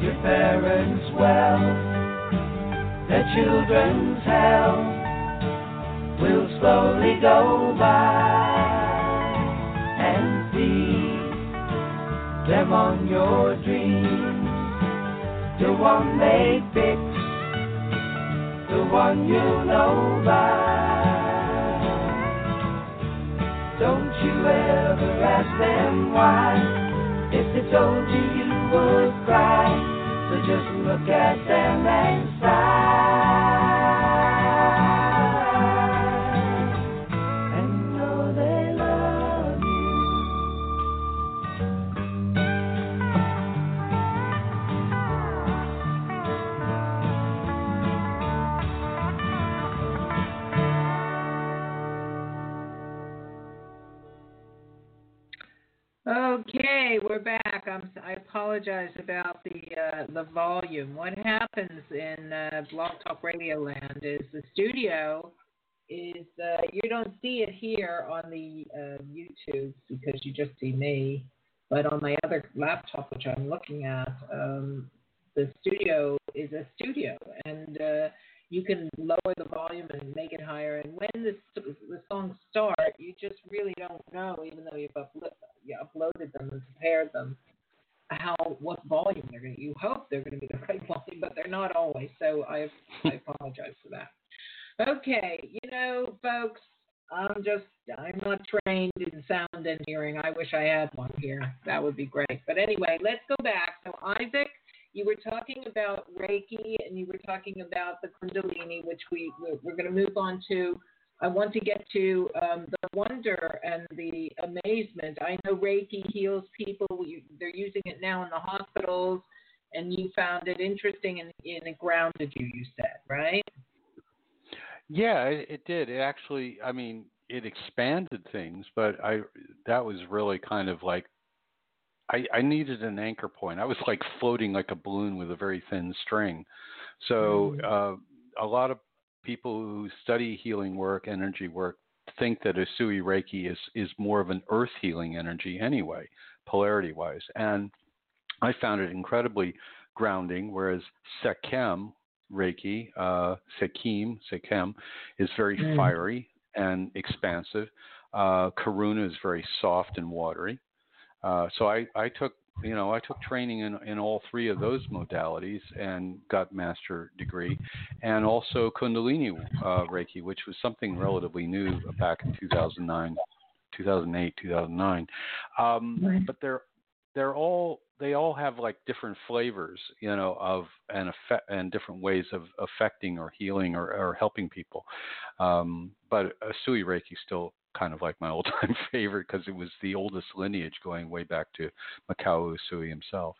S5: your parents' wealth, their children's health will slowly go by, and feed them on your dreams, the one they pick, the one you know by. Don't you ever ask them why. If they told you, you would cry. So just look at them and sigh, and know they love you.
S3: Okay, we're back. I'm, I apologize about the uh, the volume. What happens in uh, Blog Talk Radio Land is the studio is uh, you don't see it here on the uh, YouTube because you just see me, but on my other laptop, which I'm looking at, um, the studio is a studio, and uh, you can lower the volume and make it higher. And when the, the songs start, you just really don't know, even though you've uplo- you uploaded them and prepared them, how what volume they're going to. You hope they're going to be the right volume, but they're not always. So I, I apologize for that. Okay, you know, folks, I'm just I'm not trained in sound engineering. I wish I had one here. That would be great. But anyway, let's go back. So Isaac, you were talking about Reiki, and you were talking about the Kundalini, which we, we're going to move on to. I want to get to um, the wonder and the amazement. I know Reiki heals people. You, they're using it now in the hospitals, and you found it interesting, and, and it grounded you, you said, right?
S4: Yeah, it, it did. It actually, I mean, it expanded things, but I that was really kind of like, I, I needed an anchor point. I was like floating like a balloon with a very thin string. So uh, a lot of people who study healing work, energy work, think that Usui Reiki is, is more of an earth healing energy anyway, polarity-wise. And I found it incredibly grounding, whereas Sekhem Reiki, uh, Sekim, Sekhem, is very
S3: Mm.
S4: fiery and expansive. Uh, Karuna is very soft and watery. Uh, so I, I took, you know, I took training in, in all three of those modalities and got master degree, and also Kundalini uh, Reiki, which was something relatively new back in two thousand nine, two thousand eight, two thousand nine. Um,
S3: Right.
S4: But they're they're all they all have like different flavors, you know, of and effect and different ways of affecting or healing or, or helping people. Um, but Usui Reiki still kind of like my all-time favorite because it was the oldest lineage going way back to Mikao Usui himself.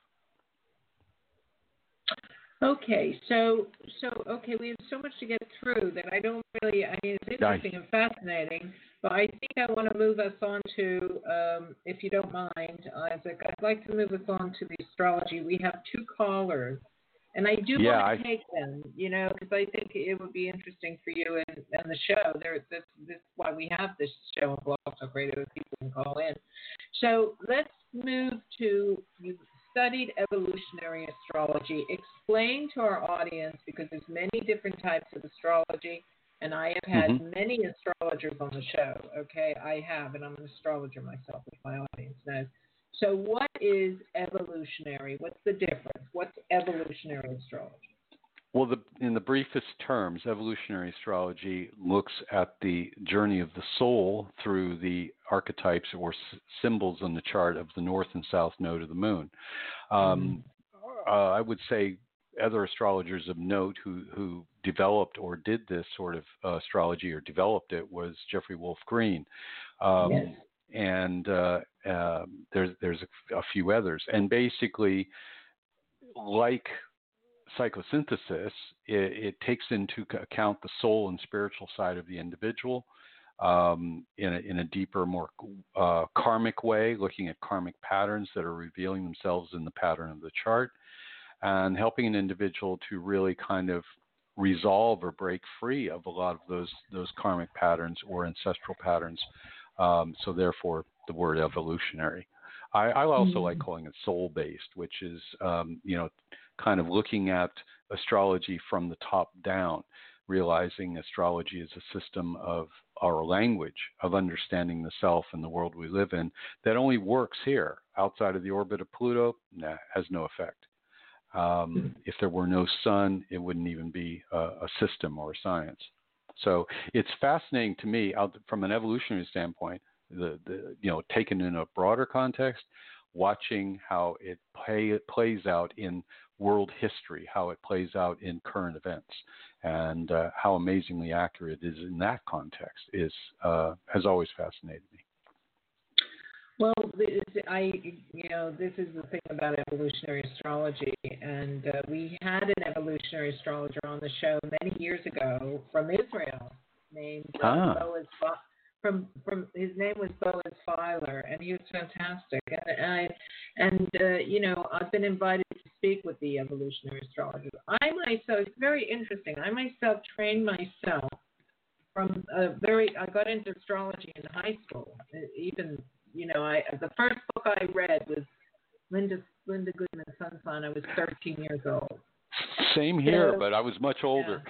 S3: Okay, so so okay, we have so much to get through that I don't really. I mean, it's interesting and fascinating, but I think I want to move us on to, um, if you don't mind, Isaac, I'd like to move us on to the astrology. We have two callers, and I do
S4: Yeah,
S3: want to
S4: I-
S3: take them, you know, because I think it would be interesting for you and, and the show. There, this, this is why we have this show on Blog Talk Radio, people can call in. So let's move to you. Studied evolutionary astrology. Explain to our audience, because there's many different types of astrology, and I have had
S4: Mhm.
S3: many astrologers on the show. Okay, I have, and I'm an astrologer myself, which my audience knows. So, what is evolutionary? What's the difference? What's evolutionary astrology?
S4: Well, the, in the briefest terms, evolutionary astrology looks at the journey of the soul through the archetypes or s- symbols on the chart of the north and south node of the moon. Um, uh, I would say other astrologers of note who, who developed or did this sort of uh, astrology or developed it was Jeffrey Wolf Green. Um,
S3: Yes.
S4: And uh, uh, there's, there's a, a few others. And basically, like psychosynthesis, it, it takes into account the soul and spiritual side of the individual um, in, a, in a deeper, more uh, karmic way, looking at karmic patterns that are revealing themselves in the pattern of the chart, and helping an individual to really kind of resolve or break free of a lot of those those karmic patterns or ancestral patterns. Um, so therefore, the word evolutionary. I, I also
S3: Mm.
S4: like calling it soul-based, which is, um, you know, kind of looking at astrology from the top down, realizing astrology is a system of our language, of understanding the self and the world we live in, that only works here. Outside of the orbit of Pluto, nah, has no effect. Um, if there were no sun, it wouldn't even be a, a system or a science. So it's fascinating to me, out from an evolutionary standpoint, the, the you know, taken in a broader context, watching how it play, plays out in world history, how it plays out in current events, and uh, how amazingly accurate it is in that context is uh, has always fascinated me.
S3: Well, this, I, you know, this is the thing about evolutionary astrology, and uh, we had an evolutionary astrologer on the show many years ago from Israel, named uh,
S4: Ah.
S3: Boaz. From from his name was Boaz Filer, and he was fantastic. And I, and uh, you know, I've been invited to speak with the evolutionary astrologers. I myself, it's very interesting. I myself trained myself from a very. I got into astrology in high school, even. You know, I the first book I read was Linda Linda Goodman Sunshine. I was thirteen years old.
S4: Same here,
S3: so,
S4: but I was much older.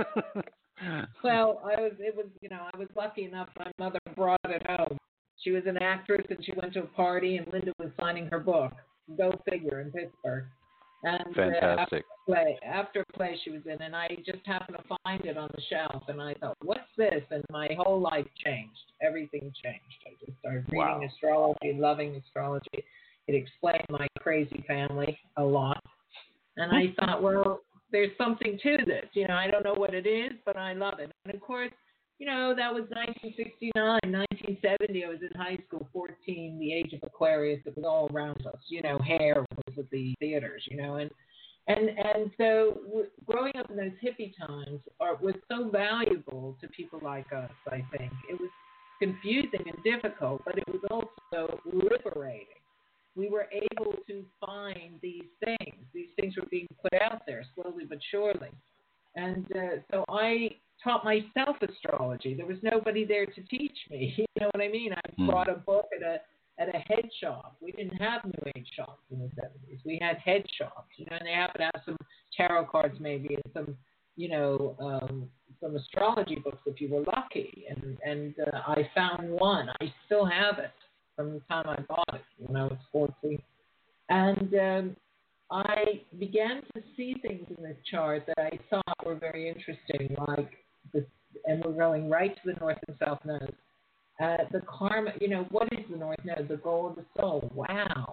S3: Yeah. Well, I was. It was. You know, I was lucky enough. My mother brought it home. She was an actress, and she went to a party, and Linda was signing her book. Go figure, in Pittsburgh. And
S4: Fantastic.
S3: Uh, after play, after play, she was in, and I just happened to find it on the shelf, and I thought, "What's this?" And my whole life changed. Everything changed. I just started reading
S4: Wow.
S3: astrology, loving astrology. It explained my crazy family a lot, and I thought, well, there's something to this. You know, I don't know what it is, but I love it. And of course, you know, that was nineteen sixty-nine, nineteen seventy. I was in high school, fourteen, the age of Aquarius. It was all around us. You know, hair was at the theaters, you know. And and and so w- growing up in those hippie times are, was so valuable to people like us, I think. It was confusing and difficult, but it was also liberating. We were able to find these things. These things were being put out there slowly but surely. And uh, so I taught myself astrology. There was nobody there to teach me. You know what I mean? I
S4: Mm.
S3: bought a book at a at a head shop. We didn't have New Age shops in the seventies. We had head shops, you know, and they happened to have some tarot cards maybe and some, you know, um, some astrology books if you were lucky. And, and uh, I found one. I still have it from the time I bought it when I was fourteen. And um, I began to see things in this chart that I thought were very interesting, like this, and we're going right to the north and south nodes. Uh, the karma, you know, what is the north node? The goal of the soul. Wow.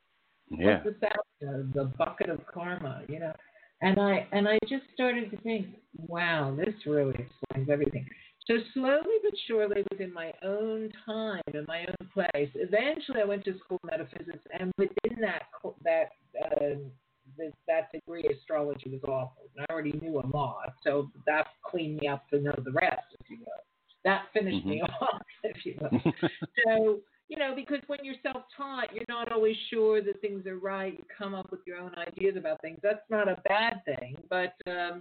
S4: Yeah.
S3: What's the south node? The bucket of karma, you know. And I and I just started to think, wow, this really explains everything. So slowly but surely, within my own time and my own place, eventually I went to school of metaphysics, and within that that uh, that, that degree, astrology was offered. And I already knew a lot, so that cleaned me up to know the rest, if you will. That finished
S4: Mm-hmm.
S3: me off, if you will. So, you know, because when you're self-taught, you're not always sure that things are right. You come up with your own ideas about things. That's not a bad thing, but. Um,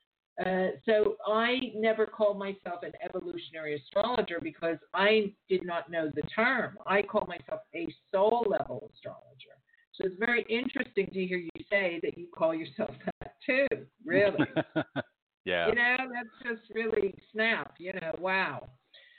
S3: Uh, so I never called myself an evolutionary astrologer because I did not know the term. I call myself a soul level astrologer. So it's very interesting to hear you say that you call yourself that too. Really.
S4: Yeah.
S3: You know, that's just really snap. You know, wow.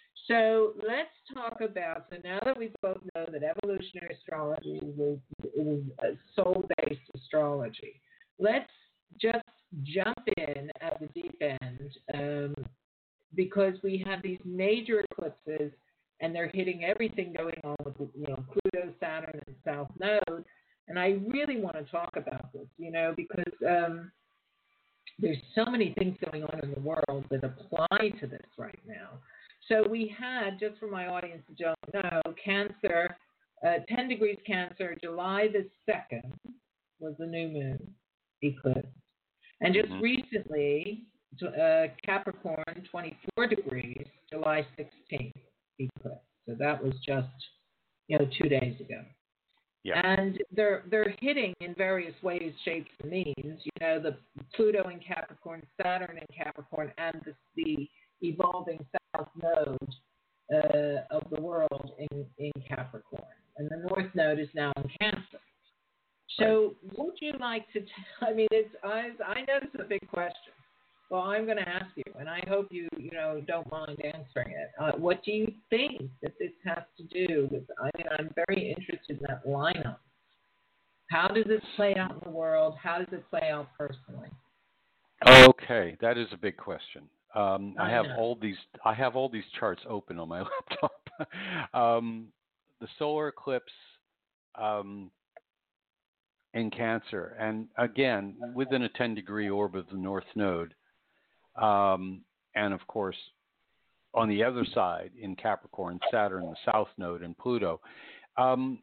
S3: So let's talk about, so now that we both know that evolutionary astrology is, is a soul-based astrology, let's just jump in at the deep end um, because we have these major eclipses and they're hitting everything going on with, you know, Pluto, Saturn, and South Node. And I really want to talk about this, you know, because um, there's so many things going on in the world that apply to this right now. So we had, just for my audience to don't know, Cancer, uh, ten degrees Cancer, July the second was the new moon eclipse. And just
S4: Mm-hmm.
S3: recently, uh, Capricorn, twenty-four degrees, July sixteenth eclipse. So that was just, you know, two days ago.
S4: Yeah.
S3: And they're they're hitting in various ways, shapes, and means. You know, the Pluto in Capricorn, Saturn in Capricorn, and the, the evolving South Node uh, of the world in, in Capricorn. and the North Node is now in Cancer. So would you like to, t- I mean, it's, I, I know it's a big question. Well, I'm going to ask you, and I hope you, you know, don't mind answering it. Uh, what do you think that this has to do with, I mean, I'm very interested in that lineup. How does this play out in the world? How does it play out personally?
S4: Okay, that is a big question. Um, I
S3: I
S4: have
S3: know.
S4: all these. I have all these charts open on my laptop. um, the solar eclipse um, in Cancer, and again within a ten degree orbit of the North Node, um, and of course on the other side in Capricorn, Saturn, the South Node, and Pluto. Um,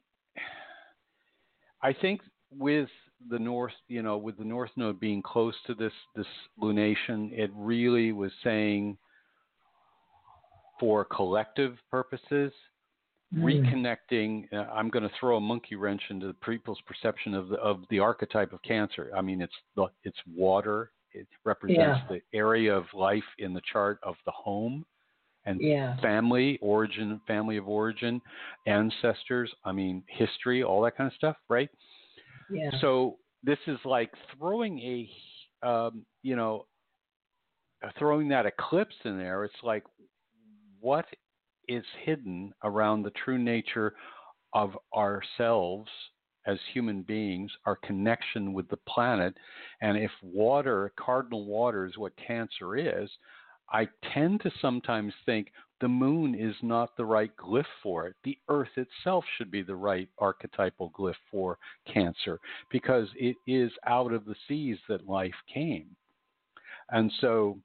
S4: I think with the North, you know, with the North Node being close to this this lunation, it really was saying, for collective purposes, mm. reconnecting. Uh, I'm going to throw a monkey wrench into the people's perception of the of the archetype of Cancer. I mean, it's the it's water. It represents yeah. the area of life in the chart of the home and yeah. family, origin, family of origin, ancestors. I mean, history, all that kind of stuff, right?
S3: Yeah.
S4: So this is like throwing a, um, you know, throwing that eclipse in there. It's like, what is hidden around the true nature of ourselves as human beings, our connection with the planet? And if water, cardinal water, is what Cancer is, I tend to sometimes think the moon is not the right glyph for it. The earth itself should be the right archetypal glyph for Cancer, because it is out of the seas that life came. And so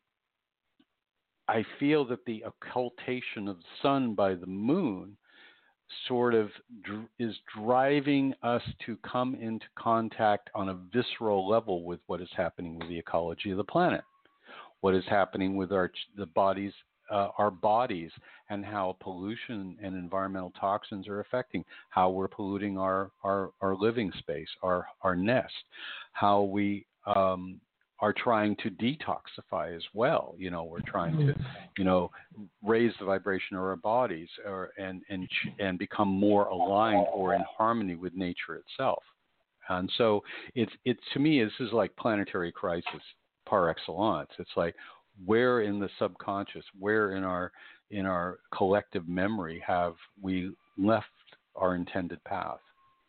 S4: I feel that the occultation of the sun by the moon sort of dr- is driving us to come into contact on a visceral level with what is happening with the ecology of the planet, what is happening with our the bodies, uh, our bodies, and how pollution and environmental toxins are affecting how we're polluting our our, our living space, our our nest, how we um, are trying to detoxify as well. You know, we're trying to, you know, raise the vibration of our bodies, or and and and become more aligned or in harmony with nature itself. And so it's it to me, this is like planetary crisis par excellence. It's like, where in the subconscious, where in our in our collective memory have we left our intended path?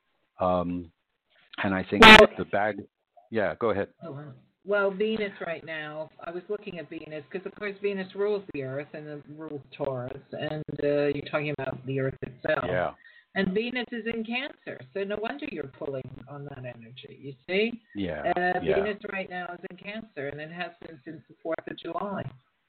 S4: Um, and I think well, the bag. Yeah, go ahead.
S3: Well, Venus right now, I was looking at Venus because, of course, Venus rules the Earth and it rules Taurus, and uh, you're talking about the Earth itself.
S4: Yeah.
S3: And Venus is in Cancer, so no wonder you're pulling on that energy, you see?
S4: Yeah.
S3: Uh,
S4: yeah.
S3: Venus right now is in Cancer, and it has been since the fourth of July.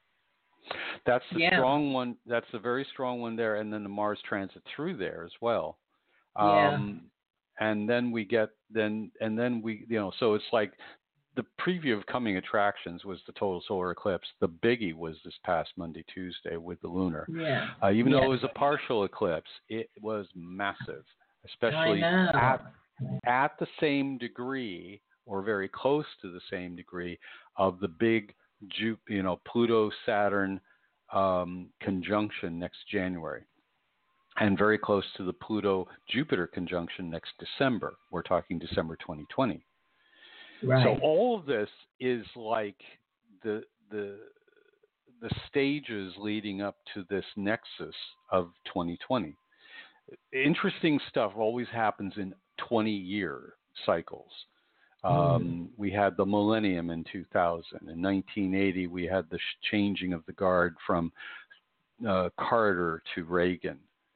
S4: That's the
S3: yeah.
S4: strong one. That's a very strong one there, and then the Mars transit through there as well.
S3: Yeah.
S4: Um, and then we get, then, and then we, you know, so it's like, the preview of coming attractions was the total solar eclipse. The biggie was this past Monday, Tuesday with the lunar.
S3: Yeah.
S4: Uh, even
S3: yeah.
S4: though it was a partial eclipse, it was massive, especially at, at the same degree or very close to the same degree of the big, Ju- you know, Pluto-Saturn um, conjunction next January, and very close to the Pluto-Jupiter conjunction next December. We're talking December twenty twenty.
S3: Right.
S4: So all of this is like the the the stages leading up to this nexus of twenty twenty. Interesting stuff always happens in twenty-year cycles. Um, mm. We had the millennium in two thousand. In nineteen eighty, we had the changing of the guard from uh, Carter to Reagan,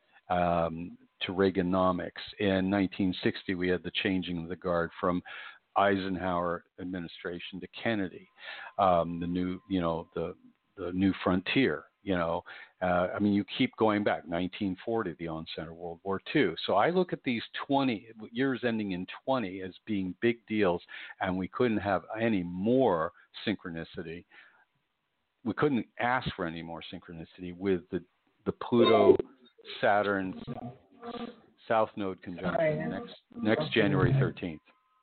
S4: um, to Reaganomics. In nineteen sixty, we had the changing of the guard from Eisenhower administration to Kennedy, um, the new, you know, the the new frontier. You know, uh, I mean, you keep going back. nineteen forty, the onset of World War Two. So I look at these twenty years ending in twenty as being big deals, and we couldn't have any more synchronicity. We couldn't ask for any more synchronicity with the the Pluto Saturn South Node conjunction next next January thirteenth.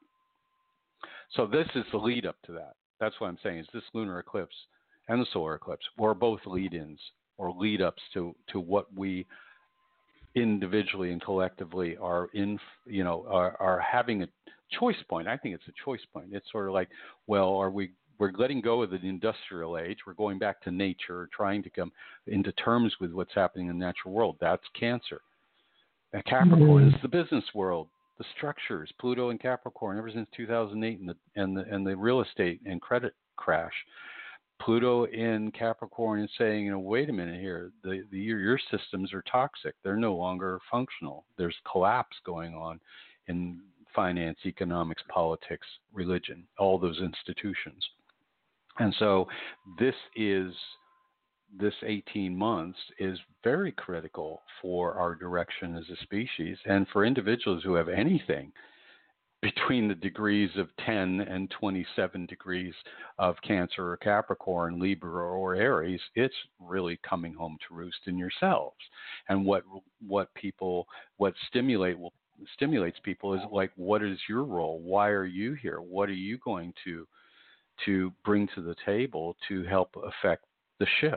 S4: So this is the lead up to that. That's what I'm saying, is this lunar eclipse and the solar eclipse were both lead-ins or lead-ups to, to what we individually and collectively are in, you know, are, are having a choice point. I think it's a choice point. It's sort of like, well, are we, we're letting go of the industrial age. We're going back to nature, trying to come into terms with what's happening in the natural world. That's Cancer. And Capricorn mm-hmm. is the business world, the structures, Pluto and Capricorn, ever since two thousand eight and the, and the, and the real estate and credit crash. Pluto in Capricorn is saying, you know, wait a minute here, the, the your, your systems are toxic. They're no longer functional. There's collapse going on in finance, economics, politics, religion, all those institutions. And so this is, this eighteen months is very critical for our direction as a species and for individuals who have anything between the degrees of ten and twenty-seven degrees of Cancer or Capricorn, Libra or Aries. It's really coming home to roost in yourselves. And what what people, what stimulate will stimulates people is like, what is your role? Why are you here? What are you going to to bring to the table to help affect the shift?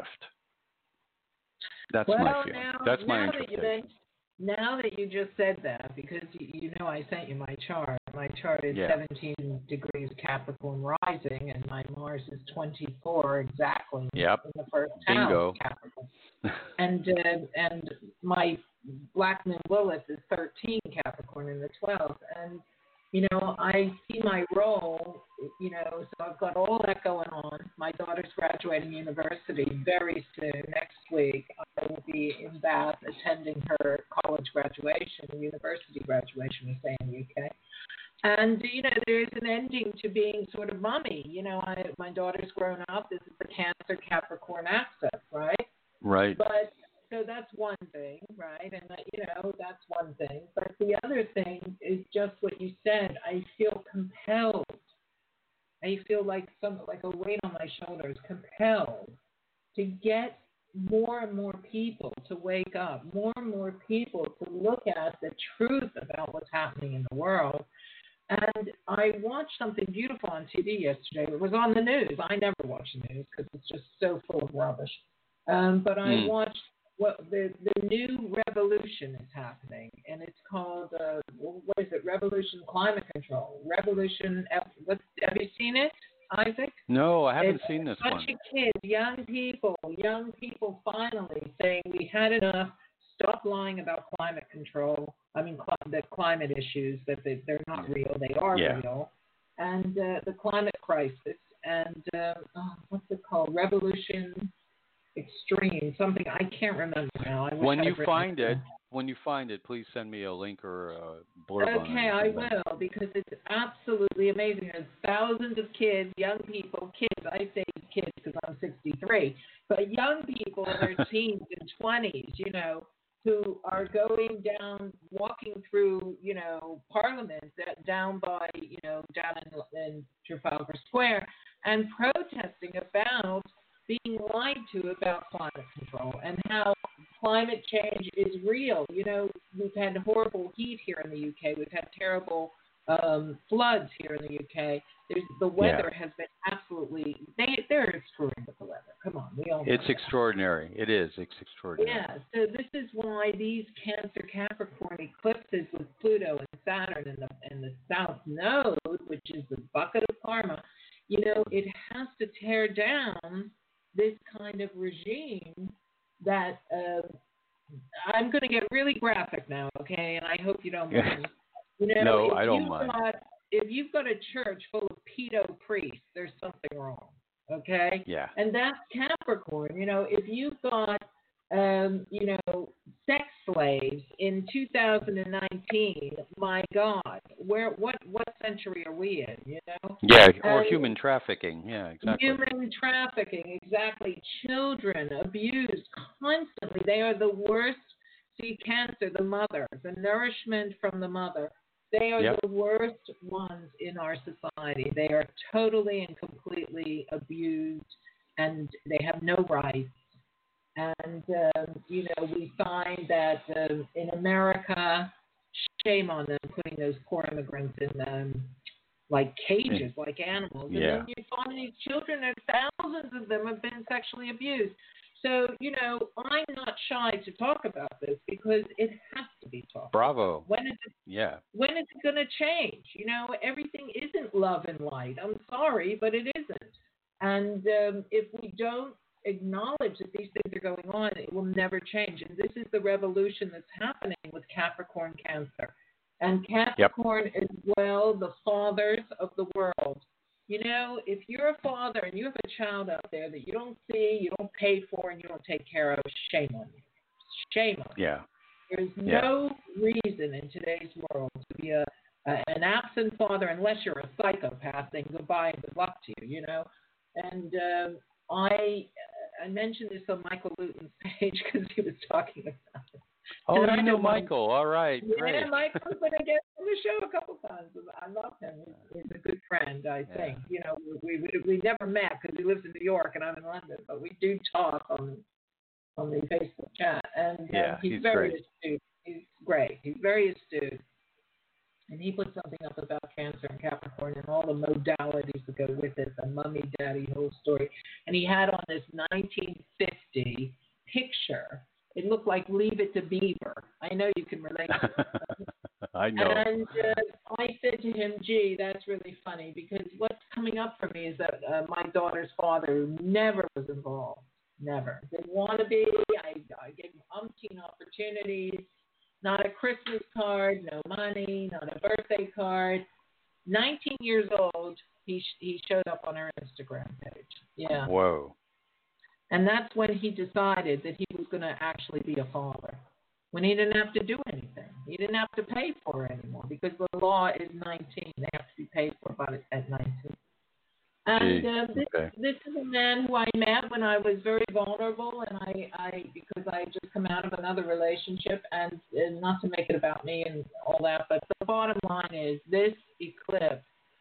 S4: That's
S3: well,
S4: my feeling.
S3: Now,
S4: That's my
S3: now
S4: interpretation.
S3: That you, now that you just said that, because you, you know I sent you my chart. My chart is
S4: yeah.
S3: seventeen degrees Capricorn rising, and my Mars is twenty-four exactly
S4: yep.
S3: in the first
S4: Bingo.
S3: house, Capricorn. and uh, and my Black Moon Lilith is thirteen Capricorn in the twelfth, and you know I see my role. You know, so I've got all that going on. My daughter's graduating university very soon. Next week, I will be in Bath attending her college graduation, university graduation, we say in the U K. And, you know, there is an ending to being sort of mommy. You know, I, my daughter's grown up. This is the Cancer Capricorn axis, right?
S4: Right.
S3: But so that's one thing, right? And, that, you know, that's one thing. But the other thing is just what you said. I feel compelled. I feel like some like a weight on my shoulders, compelled to get more and more people to wake up, more and more people to look at the truth about what's happening in the world. And I watched something beautiful on T V yesterday. It was on the news. I never watch the news because it's just so full of rubbish. Um, but I mm. watched what the, the new revolution is happening, and it's called, uh, what is it, Revolution Climate Control. Revolution, what, have you seen it, Isaac?
S4: No, I haven't
S3: it's
S4: seen this
S3: a bunch
S4: one.
S3: of kids, young people, young people finally saying we had enough, stop lying about climate control, I mean cl- the climate issues, that they, they're not real, they are
S4: yeah.
S3: real, and uh, the climate crisis, and uh, oh, what's it called, Revolution Extreme, something I can't remember now. I wish
S4: when
S3: I'd
S4: you find it,
S3: it,
S4: when you find it, please send me a link or a blurb on it.
S3: Okay, I will, because it's absolutely amazing. There's thousands of kids, young people, kids. I say kids because I'm sixty-three, but young people in their teens and twenties, you know, who are going down, walking through, you know, Parliament, that down by, you know, down in, in Trafalgar Square, and protesting about being lied to about climate control and how climate change is real. You know, we've had horrible heat here in the U K. We've had terrible um, floods here in the U K. There's, the weather yeah. has been absolutely, they, they're screwing with the weather. Come on, we all know
S4: It's
S3: that.
S4: extraordinary. It is. It's extraordinary.
S3: Yeah, so this is why these Cancer Capricorn eclipses with Pluto and Saturn and the, and the South Node, which is the bucket of karma, you know, it has to tear down this kind of regime that uh, I'm going to get really graphic now, okay? And I hope you don't mind. You know,
S4: no,
S3: if
S4: I don't
S3: you've
S4: mind.
S3: Got, if you've got a church full of pedo priests, there's something wrong, okay?
S4: Yeah.
S3: And that's Capricorn. You know, if you've got, um, you know, sex slaves in two thousand nineteen, my God, where what what century are we in? You know?
S4: Yeah, or
S3: and
S4: human trafficking. Yeah, exactly.
S3: Human trafficking, exactly. Children abused constantly. They are the worst. See, Cancer, the mother, the nourishment from the mother. They are
S4: yep.
S3: the worst ones in our society. They are totally and completely abused, and they have no rights. And, um, you know, we find that um, in America, shame on them putting those poor immigrants in um, like cages, like animals.
S4: Yeah.
S3: And then you find these children, and thousands of them have been sexually abused. so, you know, I'm not shy to talk about this because it has to be talked
S4: Bravo.
S3: about. When is it,
S4: Yeah.
S3: when is it going to change? You know, everything isn't love and light. I'm sorry, but it isn't. And um, if we don't acknowledge that these things are going on, it will never change. And this is the revolution that's happening with Capricorn Cancer. And Capricorn yep. is, well, the fathers of the world. You know, if you're a father and you have a child out there that you don't see, you don't pay for, and you don't take care of, shame on you. Shame on you.
S4: Yeah.
S3: There's
S4: yeah.
S3: no reason in today's world to be a, a an absent father unless you're a psychopath. Then goodbye and good luck to you. You know, and um, I I mentioned this on Michael Luton's page because he was talking about it.
S4: Oh,
S3: and
S4: you
S3: I
S4: know Michael.
S3: Want,
S4: All right,
S3: yeah,
S4: great.
S3: Yeah, Michael's been a guest on the show a couple times. I love him. He's, he's a good friend, I think. Yeah. You know, we, we we never met because he lives in New York and I'm in London, but we do talk on on the Facebook chat. And
S4: yeah,
S3: um, he's,
S4: he's
S3: very
S4: great.
S3: astute. He's great. He's very astute. And he put something up about Cancer and Capricorn and all the modalities that go with it, the mummy daddy whole story. And he had on this nineteen fifty picture. It looked like Leave It to Beaver. I know you can relate to it.
S4: I know.
S3: And uh, I said to him, gee, that's really funny because what's coming up for me is that uh, my daughter's father never was involved. Never. Didn't want to be. I, I gave him umpteen opportunities. Not a Christmas card, no money, not a birthday card. nineteen years old, he he showed up on her Instagram page. Yeah.
S4: Whoa.
S3: And that's when he decided that he was going to actually be a father. When he didn't have to do anything. He didn't have to pay for it anymore because the law is nineteen. They have to be paid for about it at nineteen. And uh, this,
S4: okay.
S3: this is a man who I met when I was very vulnerable, and I, I because I had just come out of another relationship, and, and not to make it about me and all that, but the bottom line is this eclipse,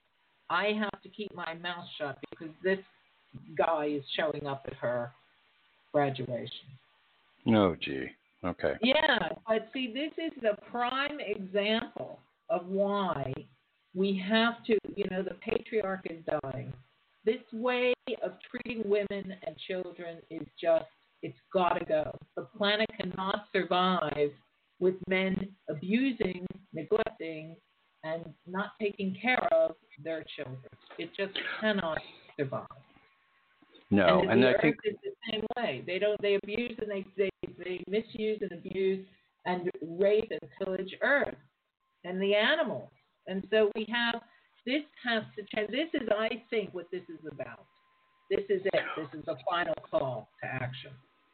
S3: I have to keep my mouth shut because this guy is showing up at her graduation.
S4: No, gee. Okay.
S3: Yeah, but see, this is the prime example of why we have to, you know, the patriarch is dying. This way of treating women and children is just, it's got to go. The planet cannot survive with men abusing, neglecting, and not taking care of their children. It just cannot survive.
S4: No,
S3: and,
S4: and
S3: the
S4: I
S3: earth
S4: think
S3: is the same way. They don't. They abuse and they, they they misuse and abuse and rape and pillage Earth and the animals. And so we have. This has to change. This is, I think, what this is about. This is it. This is the final call to action.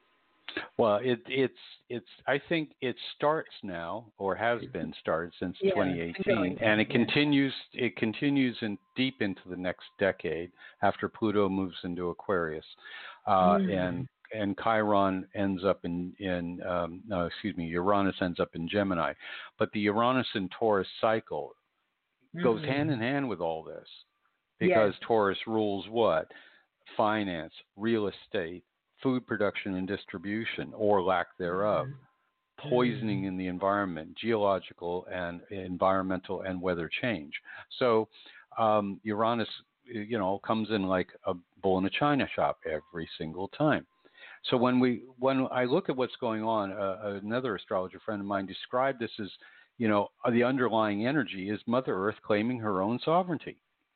S4: Well, it, it's it's. I think it starts now, or has been started since
S3: yeah,
S4: twenty eighteen, and it
S3: yeah.
S4: continues. It continues in deep into the next decade after Pluto moves into Aquarius, uh,
S3: mm.
S4: and and Chiron ends up in in um, no, excuse me, Uranus ends up in Gemini, but the Uranus and Taurus cycle goes
S3: mm-hmm.
S4: hand in hand with all this, because
S3: yes.
S4: Taurus rules what? Finance, real estate, food production and distribution, or lack thereof, mm-hmm. poisoning in the environment, geological and environmental and weather change. So um, Uranus, you know, comes in like a bull in a china shop every single time. So when we when I look at what's going on, uh, another astrologer friend of mine described this as, you know, the underlying energy is Mother Earth claiming her own sovereignty.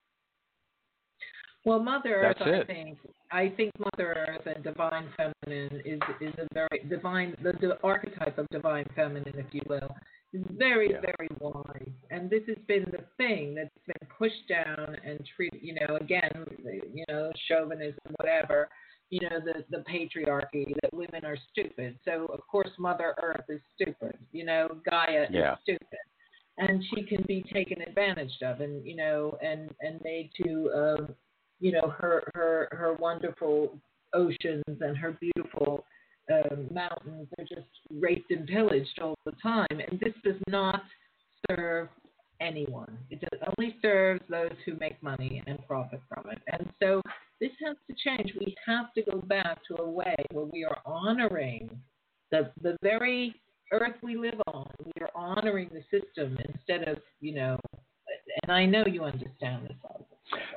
S3: Well, Mother Earth,
S4: That's
S3: I
S4: it.
S3: think, I think Mother Earth and Divine Feminine is is a very divine, the, the archetype of Divine Feminine, if you will, is very,
S4: yeah.
S3: very wise. And this has been the thing that's been pushed down and treated, you know, again, you know, chauvinism, whatever, you know, the, the patriarchy, that women are stupid. So, of course, Mother Earth is stupid. You know, Gaia
S4: yeah.
S3: is stupid. And she can be taken advantage of and, you know, and, and made to, um, you know, her, her, her wonderful oceans and her beautiful um, mountains are just raped and pillaged all the time. And this does not serve anyone. It does, only serves those who make money and profit from it. And so this has to change. We have to go back to a way where we are honoring the the very earth we live on. We are honoring the system instead of, you know, and I know you understand this.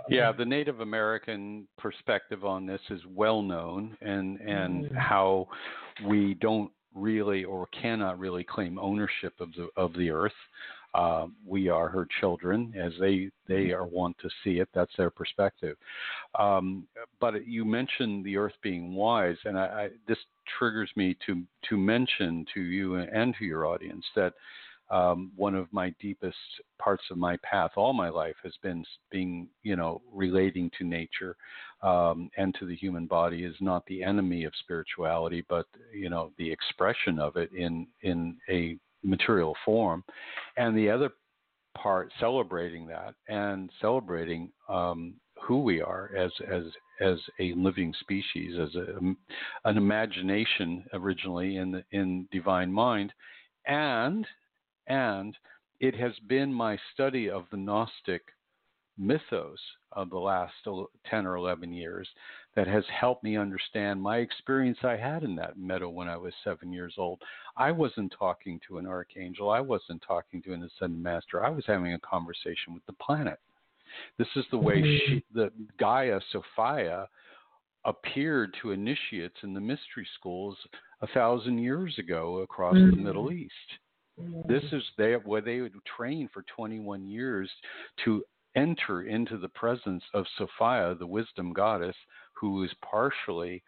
S4: Yeah, the Native American perspective on this is well known, and and
S3: Mm.
S4: how we don't really or cannot really claim ownership of the of the earth. Uh, we are her children, as they they are wont to see it. That's their perspective. Um, but you mentioned the earth being wise, and I, I, this triggers me to to mention to you and to your audience that um, one of my deepest parts of my path all my life has been being, you know, relating to nature um, and to the human body is not the enemy of spirituality, but, you know, the expression of it in in a material form. And the other part, celebrating that and celebrating um, who we are as as as a living species, as a, an imagination originally in the in divine mind, and and it has been my study of the Gnostic mythos of the last ten or eleven years that has helped me understand my experience I had in that meadow when I was seven years old. I wasn't talking to an archangel. I wasn't talking to an ascended master. I was having a conversation with the planet. This is the way she, the Gaia Sophia appeared to initiates in the mystery schools a thousand years ago across mm-hmm. the Middle East. Mm-hmm. This is they, where they would train for twenty-one years to enter into the presence of Sophia, the wisdom goddess, who is partially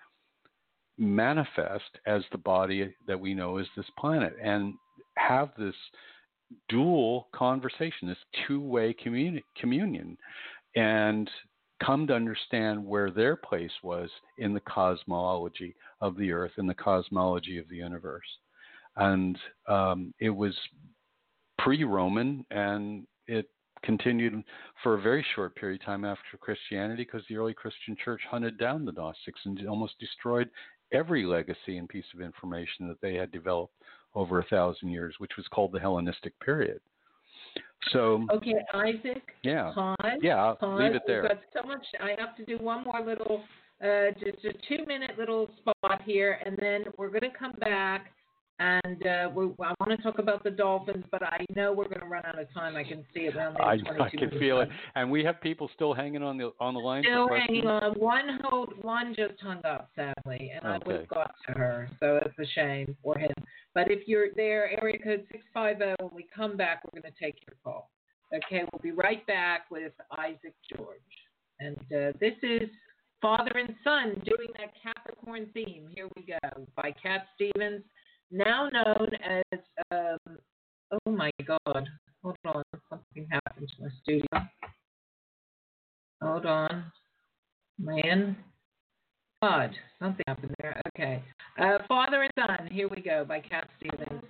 S4: manifest as the body that we know as this planet, and have this dual conversation, this two-way communi- communion, and come to understand where their place was in the cosmology of the earth and the cosmology of the universe. And um, it was pre-Roman, and it continued for a very short period of time after Christianity, because the early Christian church hunted down the Gnostics and almost destroyed every legacy and piece of information that they had developed over a thousand years, which was called the Hellenistic period. So
S3: okay, Isaac.
S4: Yeah.
S3: Pause.
S4: Yeah.
S3: Pause.
S4: Leave it there.
S3: We've got so much. I have to do one more little, uh, just a two-minute little spot here, and then we're going to come back. And uh, we, I want to talk about the Dolphins, but I know we're going to run out of time. I can see it. We only have
S4: I,
S3: twenty-two
S4: I can
S3: minutes
S4: feel
S3: left.
S4: it, and we have people still hanging on the on the line.
S3: Still
S4: for
S3: hanging
S4: questions.
S3: on. One hold, one just hung up, sadly, and
S4: Okay.
S3: I would have got to her, so it's a shame for him. But if you're there, area code six five zero. When we come back, we're going to take your call. Okay, we'll be right back with Isaac George, and uh, this is Father and Son doing that Capricorn theme. Here we go by Cat Stevens. Now known as, um, oh my God, hold on, something happened to my studio. Hold on, man, God, something happened there. Okay, uh, Father and Son, here we go by Cat Stevens.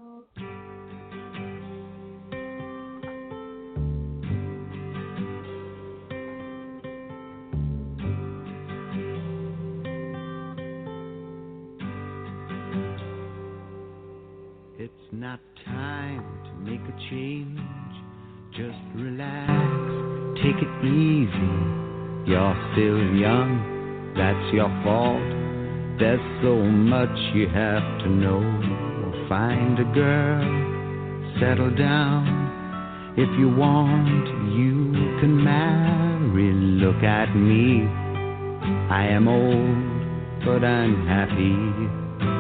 S6: It's not time to make a change. Just relax, take it easy. You're still young, that's your fault. There's so much you have to know. Find a girl, settle down. If you want, you can marry. Look at me, I am old, but I'm happy.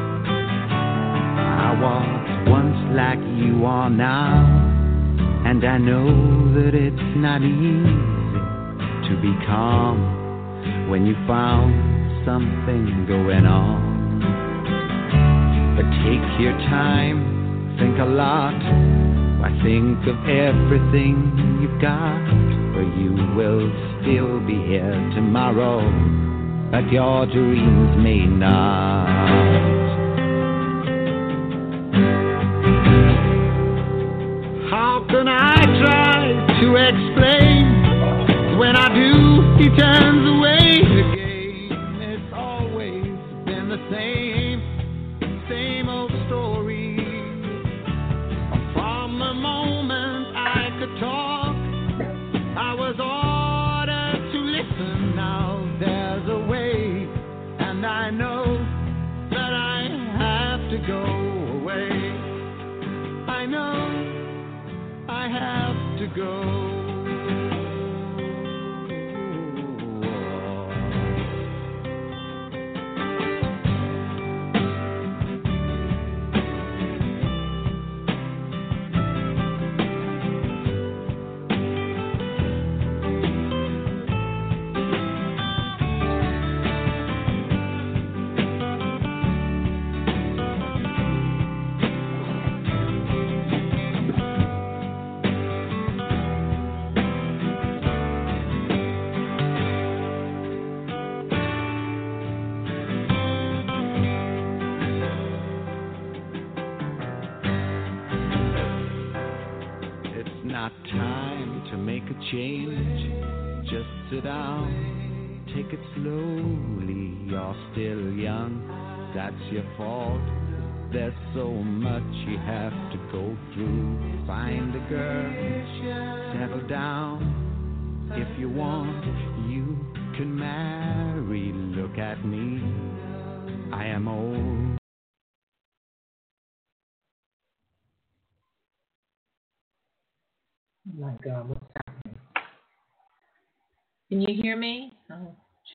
S6: I was once like you are now, and I know that it's not easy to be calm when you found something going on. But take your time, think a lot. Why, think of everything you've got, for you will still be here tomorrow, but your dreams may not. How can I try to explain? When I do, he turns away again. It's always been the same, same old story. From the moment I could talk, I was ordered to listen. Now there's a way, and I know that I have to go away. I know I have to go. change. Just sit down, take it slowly. You're still young, that's your fault. There's so much you have to go through. Find a girl, settle down. If you want, you can marry. Look at me, I am old.
S3: Oh my God, what's happening? Can you hear me? Oh,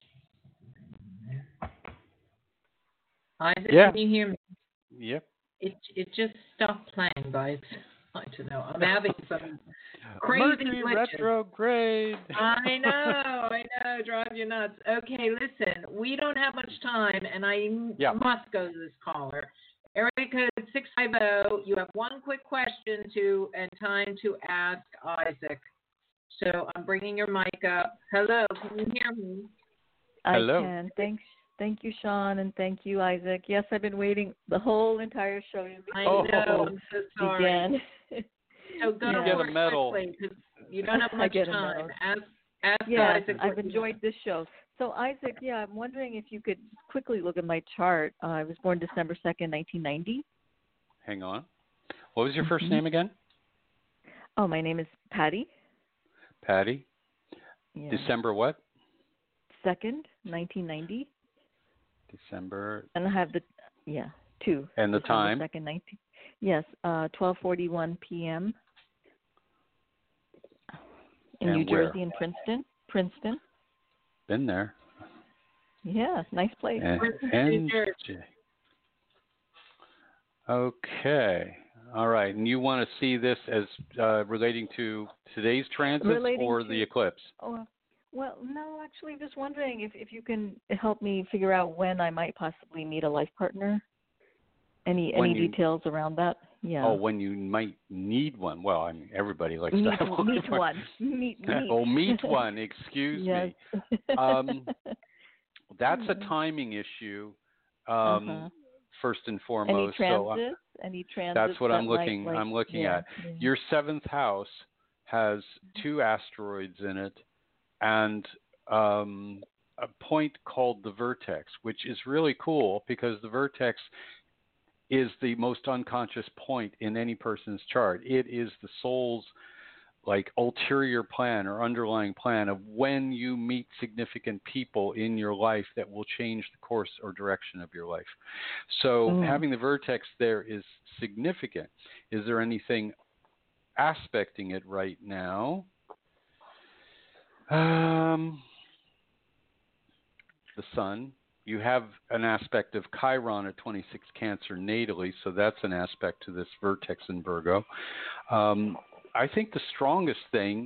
S3: Isaac,
S4: Yeah.
S3: can you hear me?
S4: Yep.
S3: It it just stopped playing by itself. I don't know. I'm having some crazy
S4: Mercury
S3: glitches.
S4: retrograde.
S3: I know, I know, drive you nuts. Okay, listen, we don't have much time, and I
S4: Yeah.
S3: must go to this caller. Area code six five zero. You have one quick question to and time to ask Isaac. So I'm bringing your mic up. Hello, can you hear me?
S4: Hello.
S1: I can. Thanks. Thank you, Sean, and thank you, Isaac. Yes, I've been waiting the whole entire show to
S3: I
S4: Oh.
S3: know. I'm so sorry.
S1: begin.
S3: So go
S1: You
S3: to
S1: get a
S3: work
S4: medal.
S3: quickly, 'cause you don't have
S1: I
S3: much
S1: get a
S3: time.
S1: medal.
S3: Ask, ask
S1: Yeah,
S3: Isaac.
S1: I've
S3: what you
S1: enjoyed this show. So, Isaac, yeah, I'm wondering if you could quickly look at my chart. Uh, I was born December second, nineteen ninety.
S4: Hang on. What was your first
S1: Mhm.
S4: name again?
S1: Oh, my name is Patty.
S4: Patty.
S1: Yeah.
S4: December what?
S1: second, nineteen ninety.
S4: December.
S1: And I have the, yeah, two.
S4: And the
S1: December
S4: time?
S1: second, nineteen. Yes, uh, twelve forty-one p.m. in
S4: And
S1: New
S4: where?
S1: Jersey, in Princeton. Princeton.
S4: Been there.
S1: Yeah, nice place.
S4: And, and okay. All right. And you want to see this as uh, relating to today's transits
S1: Relating
S4: or
S1: to-
S4: the eclipse?
S1: Oh, well, no, actually, just wondering if, if you can help me figure out when I might possibly meet a life partner. Any
S4: When
S1: any
S4: you-
S1: details around that? Yeah.
S4: Oh, when you might need one. Well, I mean, everybody likes
S1: meet,
S4: to have one.
S1: meet one. Meet, meet.
S4: Oh, meet one. Excuse
S1: yes.
S4: me. Um, That's a timing issue, um,
S1: Uh-huh.
S4: first and
S1: Any
S4: foremost. So uh,
S1: transits? Any transits?
S4: that's what
S1: that
S4: I'm looking.
S1: might, like,
S4: I'm looking
S1: yeah,
S4: at.
S1: yeah.
S4: Your seventh house has two asteroids in it, and um, a point called the vertex, which is really cool because the vertex is the most unconscious point in any person's chart. It is the soul's like ulterior plan or underlying plan of when you meet significant people in your life that will change the course or direction of your life. So
S1: Mm.
S4: having the vertex there is significant. Is there anything aspecting it right now? Um, the sun. You have an aspect of Chiron at twenty-six Cancer natally, so that's an aspect to this vertex in Virgo. Um, I think the strongest thing,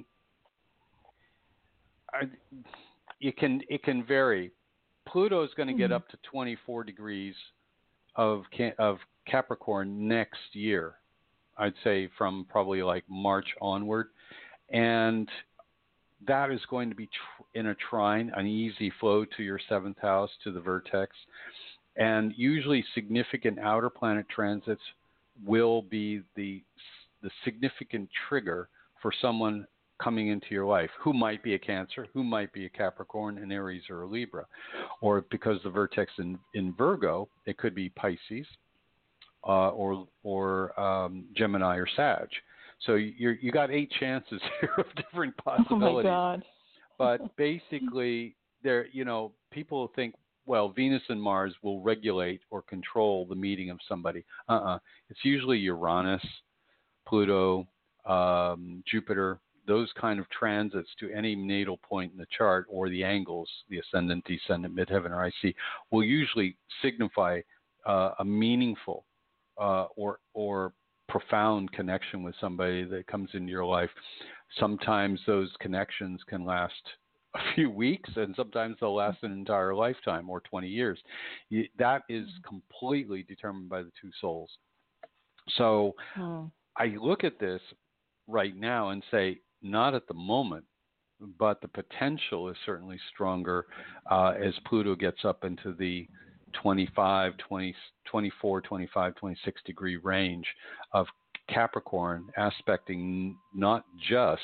S4: I, it can it can vary. Pluto is going to get up to twenty-four degrees of of Capricorn next year. I'd say from probably like March onward, and that is going to be tr- in a trine, an easy flow to your seventh house, to the vertex, and usually significant outer planet transits will be the the significant trigger for someone coming into your life who might be a Cancer, who might be a Capricorn, an Aries, or a Libra. Or because the vertex in, in Virgo, it could be Pisces uh, or or um, Gemini or Sag. So you're, you got eight chances here of different possibilities.
S1: Oh, my God.
S4: But basically, there, you know, people think, well, Venus and Mars will regulate or control the meeting of somebody. Uh-uh. It's usually Uranus, Pluto, um, Jupiter, those kind of transits to any natal point in the chart, or the angles, the ascendant, descendant, midheaven, or I C, will usually signify uh, a meaningful uh, or or profound connection with somebody that comes into your life. Sometimes those connections can last a few weeks, and sometimes they'll last an entire lifetime or twenty years. That is completely determined by the two souls. So
S1: Oh.
S4: I look at this right now and say, not at the moment, but the potential is certainly stronger uh, as Pluto gets up into the twenty-five, twenty, twenty-four, twenty-five, twenty-six degree range of Capricorn, aspecting not just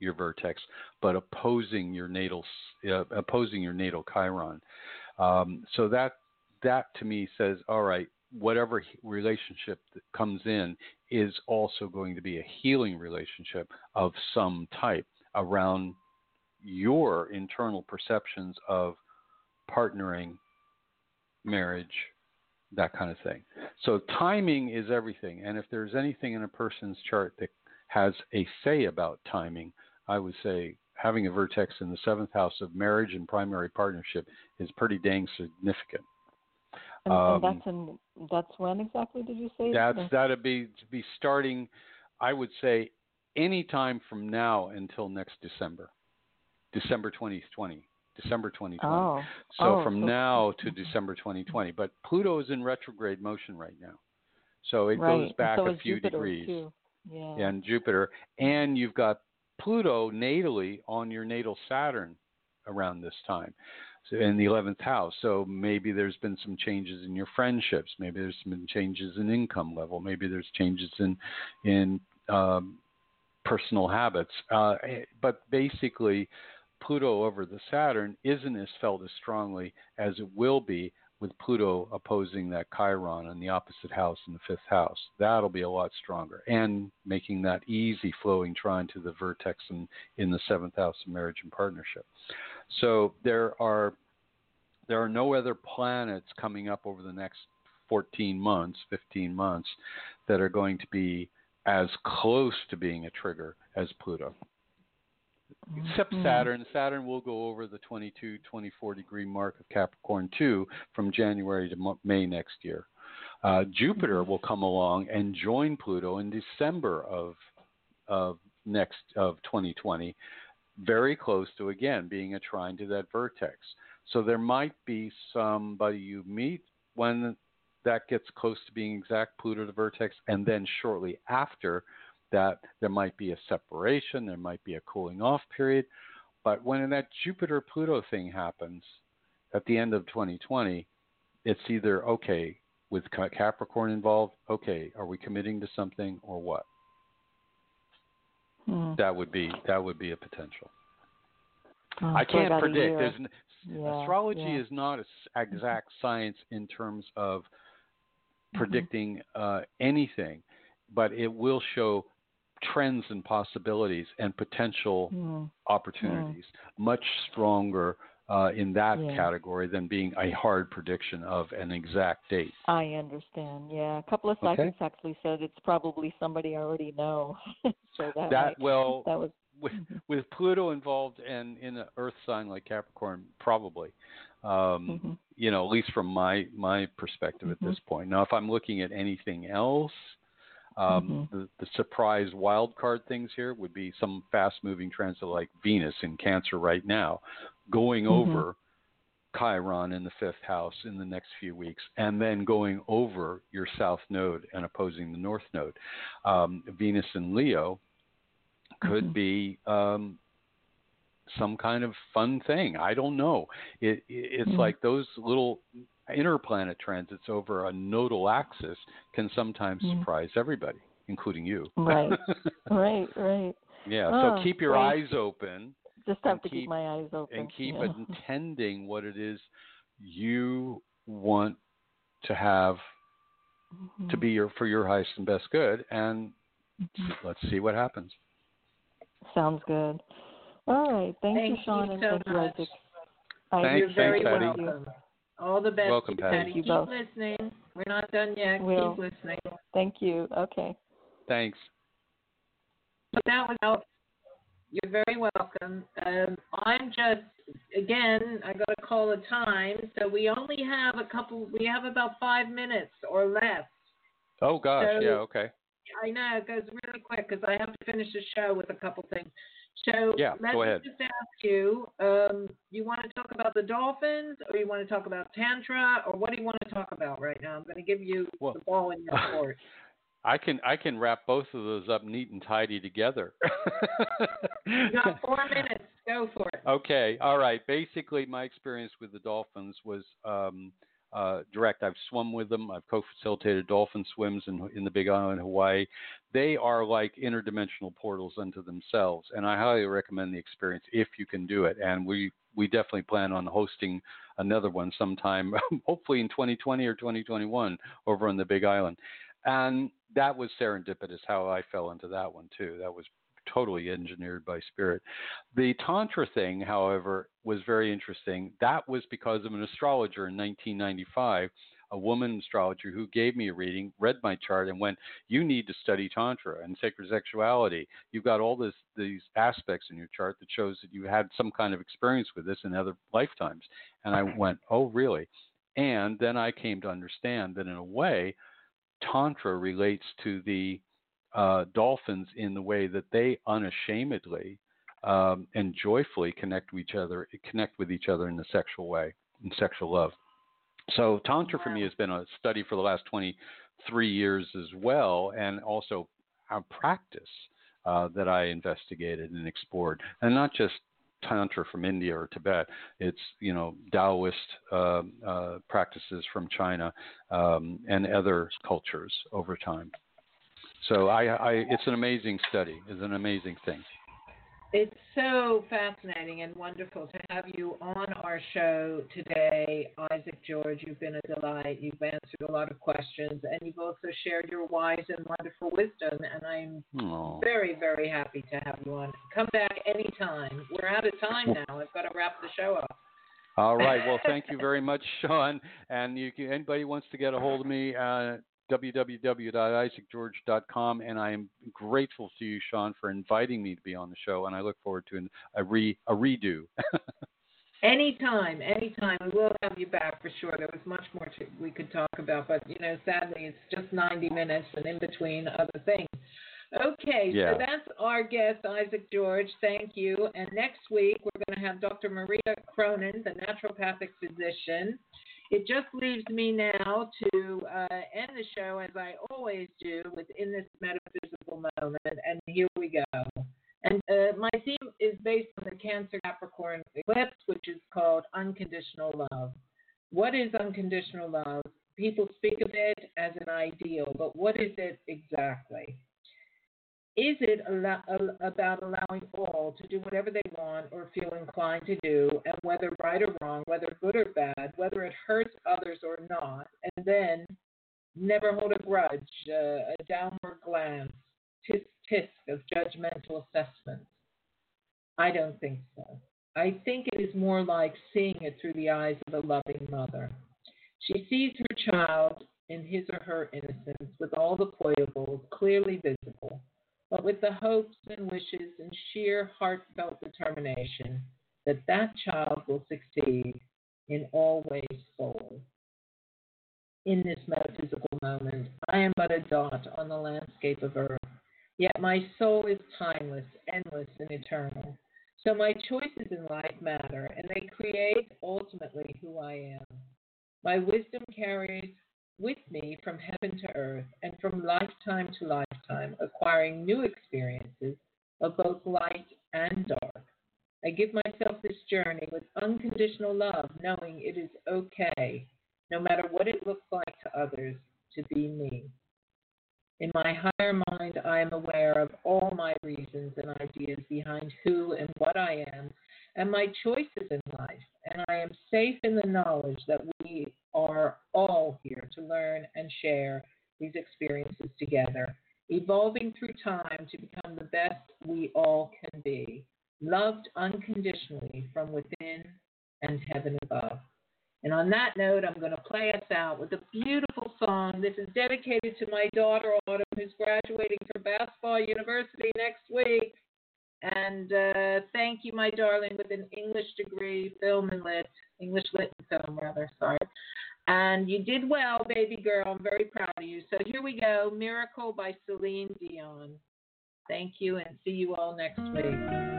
S4: your vertex, but opposing your natal uh, opposing your natal Chiron. Um, so that that to me says, all right, whatever relationship that comes in is also going to be a healing relationship of some type around your internal perceptions of partnering, marriage, that kind of thing. So timing is everything. And if there's anything in a person's chart that has a say about timing, I would say having a vertex in the seventh house of marriage and primary partnership is pretty dang significant.
S1: And,
S4: um,
S1: and that's in that's when exactly did you say?
S4: That's that'd be to be starting, I would say, any time from now until next December, December twenty twenty, December twenty twenty.
S1: Oh.
S4: So
S1: oh,
S4: from
S1: so,
S4: now to December twenty twenty. But Pluto is in retrograde motion right now, so it
S1: right.
S4: goes back
S1: so
S4: a
S1: is
S4: few
S1: Jupiter
S4: degrees.
S1: Too. Yeah.
S4: And Jupiter, and you've got Pluto natally on your natal Saturn around this time, so in the eleventh house. So maybe there's been some changes in your friendships. Maybe there's been changes in income level. Maybe there's changes in in um, personal habits. Uh, but basically, Pluto over the Saturn isn't as felt as strongly as it will be with Pluto opposing that Chiron in the opposite house in the fifth house. That'll be a lot stronger, and making that easy flowing trine to the vertex in, in the seventh house of marriage and partnership. So there are there are no other planets coming up over the next fourteen months, fifteen months that are going to be as close to being a trigger as Pluto. Except Saturn. Saturn will go over the twenty-two, twenty-four degree mark of Capricorn two from January to May next year. Uh, Jupiter will come along and join Pluto in December of of next of twenty twenty, very close to again being a trine to that vertex. So there might be somebody you meet when that gets close to being exact Pluto to vertex, and then shortly after that there might be a separation, there might be a cooling off period. But when that Jupiter-Pluto thing happens at the end of twenty twenty, it's either, okay, with Capricorn involved, okay, are we committing to something or what? Hmm. That would be that would be a potential.
S1: Oh,
S4: I can't predict. There's,
S1: yeah,
S4: astrology
S1: yeah.
S4: is not an exact science in terms of predicting mm-hmm. uh, anything, but it will show trends and possibilities and potential mm. opportunities mm. much stronger uh, in that yeah. category than being a hard prediction of an exact date.
S1: I understand. Yeah, a couple of psychics okay. actually said it's probably somebody I already know. so that
S4: that
S1: might,
S4: well
S1: that was
S4: with,
S1: mm-hmm.
S4: with Pluto involved and in an Earth sign like Capricorn, probably. Um, mm-hmm. You know, at least from my my perspective mm-hmm. at this point. Now, if I'm looking at anything else. Um, mm-hmm. the, the surprise wild card things here would be some fast-moving transit like Venus in Cancer right now, going mm-hmm. over Chiron in the fifth house in the next few weeks, and then going over your south node and opposing the north node. Um, Venus in Leo could mm-hmm. be um, some kind of fun thing. I don't know. It, it, it's mm-hmm. like those little interplanet transits over a nodal axis can sometimes mm. surprise everybody, including you.
S1: Right, right, right.
S4: Yeah,
S1: oh,
S4: so keep your
S1: great.
S4: eyes open.
S1: Just have to keep, keep my eyes open.
S4: And keep
S1: yeah.
S4: intending what it is you want to have mm-hmm. to be your for your highest and best good, and mm-hmm. let's see what happens.
S1: Sounds good. All right. Thank,
S3: thank
S1: you, Sean,
S3: you
S1: and
S3: so
S1: thank
S3: much.
S1: you, Isaac.
S4: Thanks,
S3: You're very
S4: thanks,
S3: welcome.
S4: Patty.
S3: All the best.
S4: Welcome, Patty.
S3: Patty. Keep
S1: both.
S3: listening. We're not done yet.
S1: We'll.
S3: Keep listening.
S1: Thank you. Okay.
S4: Thanks.
S3: So that was out. You're very welcome. Um, I'm just, again, I got to call a time. So we only have a couple, we have about five minutes or less.
S4: Oh, gosh.
S3: So,
S4: yeah, okay.
S3: I know. It goes really quick because I have to finish the show with a couple things. So
S4: yeah,
S3: let
S4: go
S3: me
S4: ahead.
S3: just ask you, um, you want to talk about the dolphins or you want to talk about Tantra or what do you want to talk about right now? I'm going to give you well, the ball in your court.
S4: I can I can wrap both of those up neat and tidy together.
S3: You got four minutes. Go for it.
S4: Okay. All right. Basically, my experience with the dolphins was um, uh, direct. I've swum with them. I've co-facilitated dolphin swims in, in the Big Island, Hawaii. They are like interdimensional portals unto themselves, and I highly recommend the experience if you can do it. And we we definitely plan on hosting another one sometime, hopefully in twenty twenty or twenty twenty-one, over on the Big Island. And that was serendipitous how I fell into that one too. That was totally engineered by Spirit. The Tantra thing, however, was very interesting. That was because of an astrologer in nineteen ninety-five, a woman astrologer who gave me a reading, read my chart, and went, "You need to study Tantra and sacred sexuality. You've got all this, these aspects in your chart that shows that you had some kind of experience with this in other lifetimes." And I went, "Oh, really?" And then I came to understand that in a way, Tantra relates to the uh, dolphins in the way that they unashamedly um, and joyfully connect with each other, connect with each other in the sexual way, in sexual love. So Tantra for me has been a study for the last twenty-three years as well, and also a practice uh, that I investigated and explored, and not just Tantra from India or Tibet. It's, you know, Taoist uh, uh, practices from China um, and other cultures over time. So I, I, it's an amazing study. It's an amazing thing.
S3: It's so fascinating and wonderful to have you on our show today, Isaac George. You've been a delight. You've answered a lot of questions, and you've also shared your wise and wonderful wisdom, and I'm Aww. very, very happy to have you on. Come back anytime. We're out of time now. I've got to wrap the show up.
S4: All right. Well, thank you very much, Sean. And you can, anybody wants to get a hold of me, uh, w w w dot isaac george dot com, and I am grateful to you, Sean, for inviting me to be on the show, and I look forward to an, a re a redo.
S3: Anytime, anytime. We will have you back for sure. There was much more to, we could talk about, but, you know, sadly, it's just ninety minutes and in between other things. Okay,
S4: yeah.
S3: So that's our guest, Isaac George. Thank you. And next week, we're going to have Doctor Maria Cronin, the naturopathic physician. It just leaves me now to uh, end the show, as I always do, within this metaphysical moment. And here we go. And uh, my theme is based on the Cancer Capricorn eclipse, which is called Unconditional Love. What is unconditional love? People speak of it as an ideal, but what is it exactly? Is it al- about allowing all to do whatever they want or feel inclined to do, and whether right or wrong, whether good or bad, whether it hurts others or not, and then never hold a grudge, uh, a downward glance, tisk tisk of judgmental assessments? I don't think so. I think it is more like seeing it through the eyes of a loving mother. She sees her child in his or her innocence with all the foibles clearly visible, but with the hopes and wishes and sheer heartfelt determination that that child will succeed in all ways fully. In this metaphysical moment, I am but a dot on the landscape of earth, yet my soul is timeless, endless, and eternal. So my choices in life matter, and they create ultimately who I am. My wisdom carries with me from heaven to earth and from lifetime to lifetime, acquiring new experiences of both light and dark. I give myself this journey with unconditional love, knowing it is okay, no matter what it looks like to others, to be me. In my higher mind, I am aware of all my reasons and ideas behind who and what I am and my choices in life, and I am safe in the knowledge that we are all here to learn and share these experiences together, evolving through time to become the best we all can be, loved unconditionally from within and heaven above. And on that note, I'm going to play us out with a beautiful song. This is dedicated to my daughter, Autumn, who's graduating from Basketball University next week. And uh, thank you, my darling, with an English degree, film and lit, English lit and film, rather, sorry. And you did well, baby girl. I'm very proud of you. So here we go, Miracle by Celine Dion. Thank you, and see you all next week.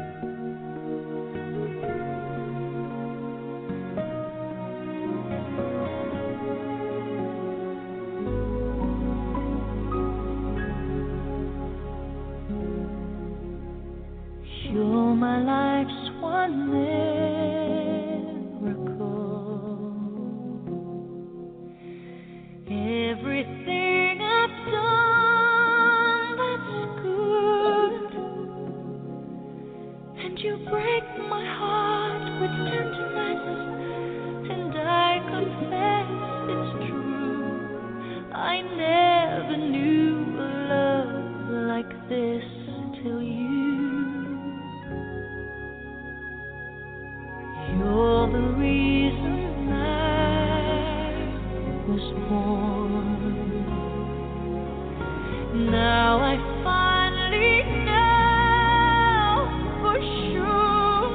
S5: You're my life's one miracle.
S6: you're the reason I was born. Now I finally know for sure,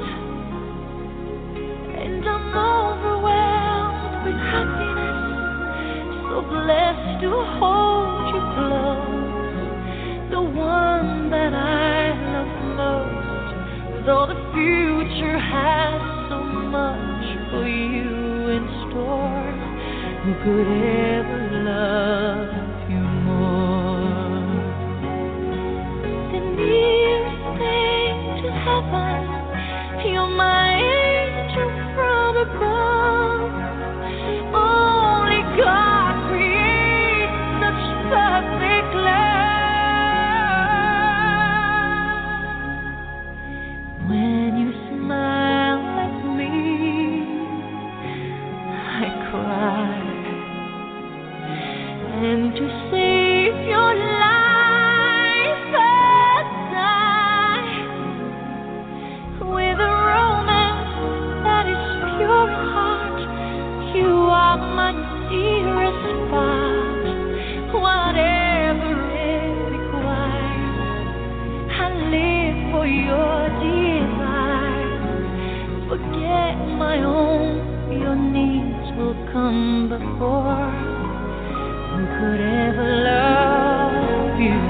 S6: and I'm overwhelmed with happiness, so blessed to hold you close, the one that I love most. Though the future has so much for you in store, who could ever love you more? The nearest thing to heaven, you're my angel from above. Only God creates such perfect love. When you smile at me, I cry. And to save your life, I die. With a romance that is pure heart, you are my dearest part. Whatever it requires, I live for your desires. Forget my own, your needs will come before. Who could ever love you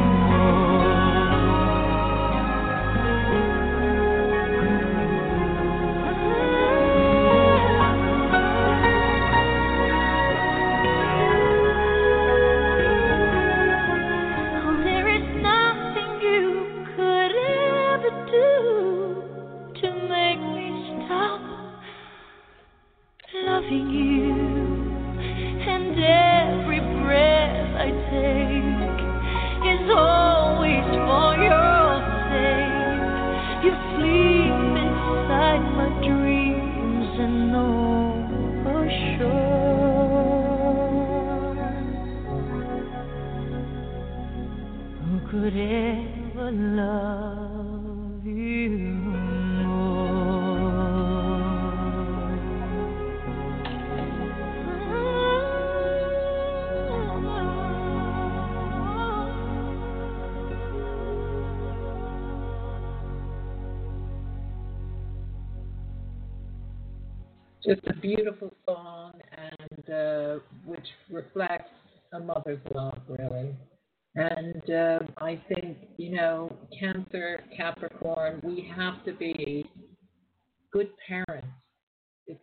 S6: Oh, there is nothing you could ever do to make me stop loving you. And every breath I take is always for your sake. You sleep inside my dreams and know for sure. Who could ever love you
S3: Just a beautiful song, and uh, which reflects a mother's love, really. And uh, I think, you know, Cancer, Capricorn, we have to be good parents. It's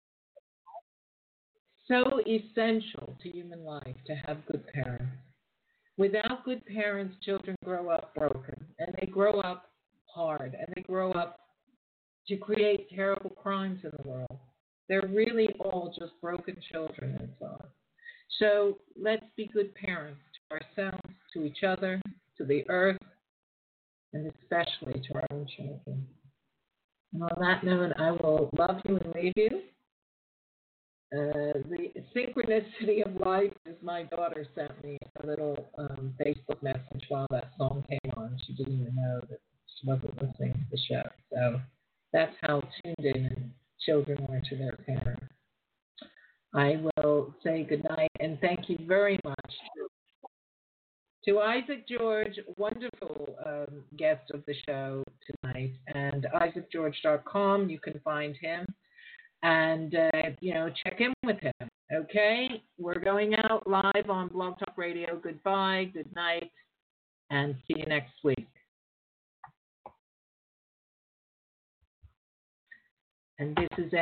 S3: so essential to human life to have good parents. Without good parents, children grow up broken, and they grow up hard, and they grow up to create terrible crimes in the world. They're really all just broken children inside. So let's be good parents to ourselves, to each other, to the earth, and especially to our own children. And on that note, I will love you and leave you. Uh, the synchronicity of life is my daughter sent me a little um, Facebook message while that song came on. She didn't even know that she wasn't listening to the show. So that's how tuned in children are to their parents. I will say goodnight and thank you very much to Isaac George, wonderful um, guest of the show tonight, and isaac george dot com. You can find him and, uh, you know, check in with him. Okay? We're going out live on Blog Talk Radio. Goodbye, good night, and see you next week. And this is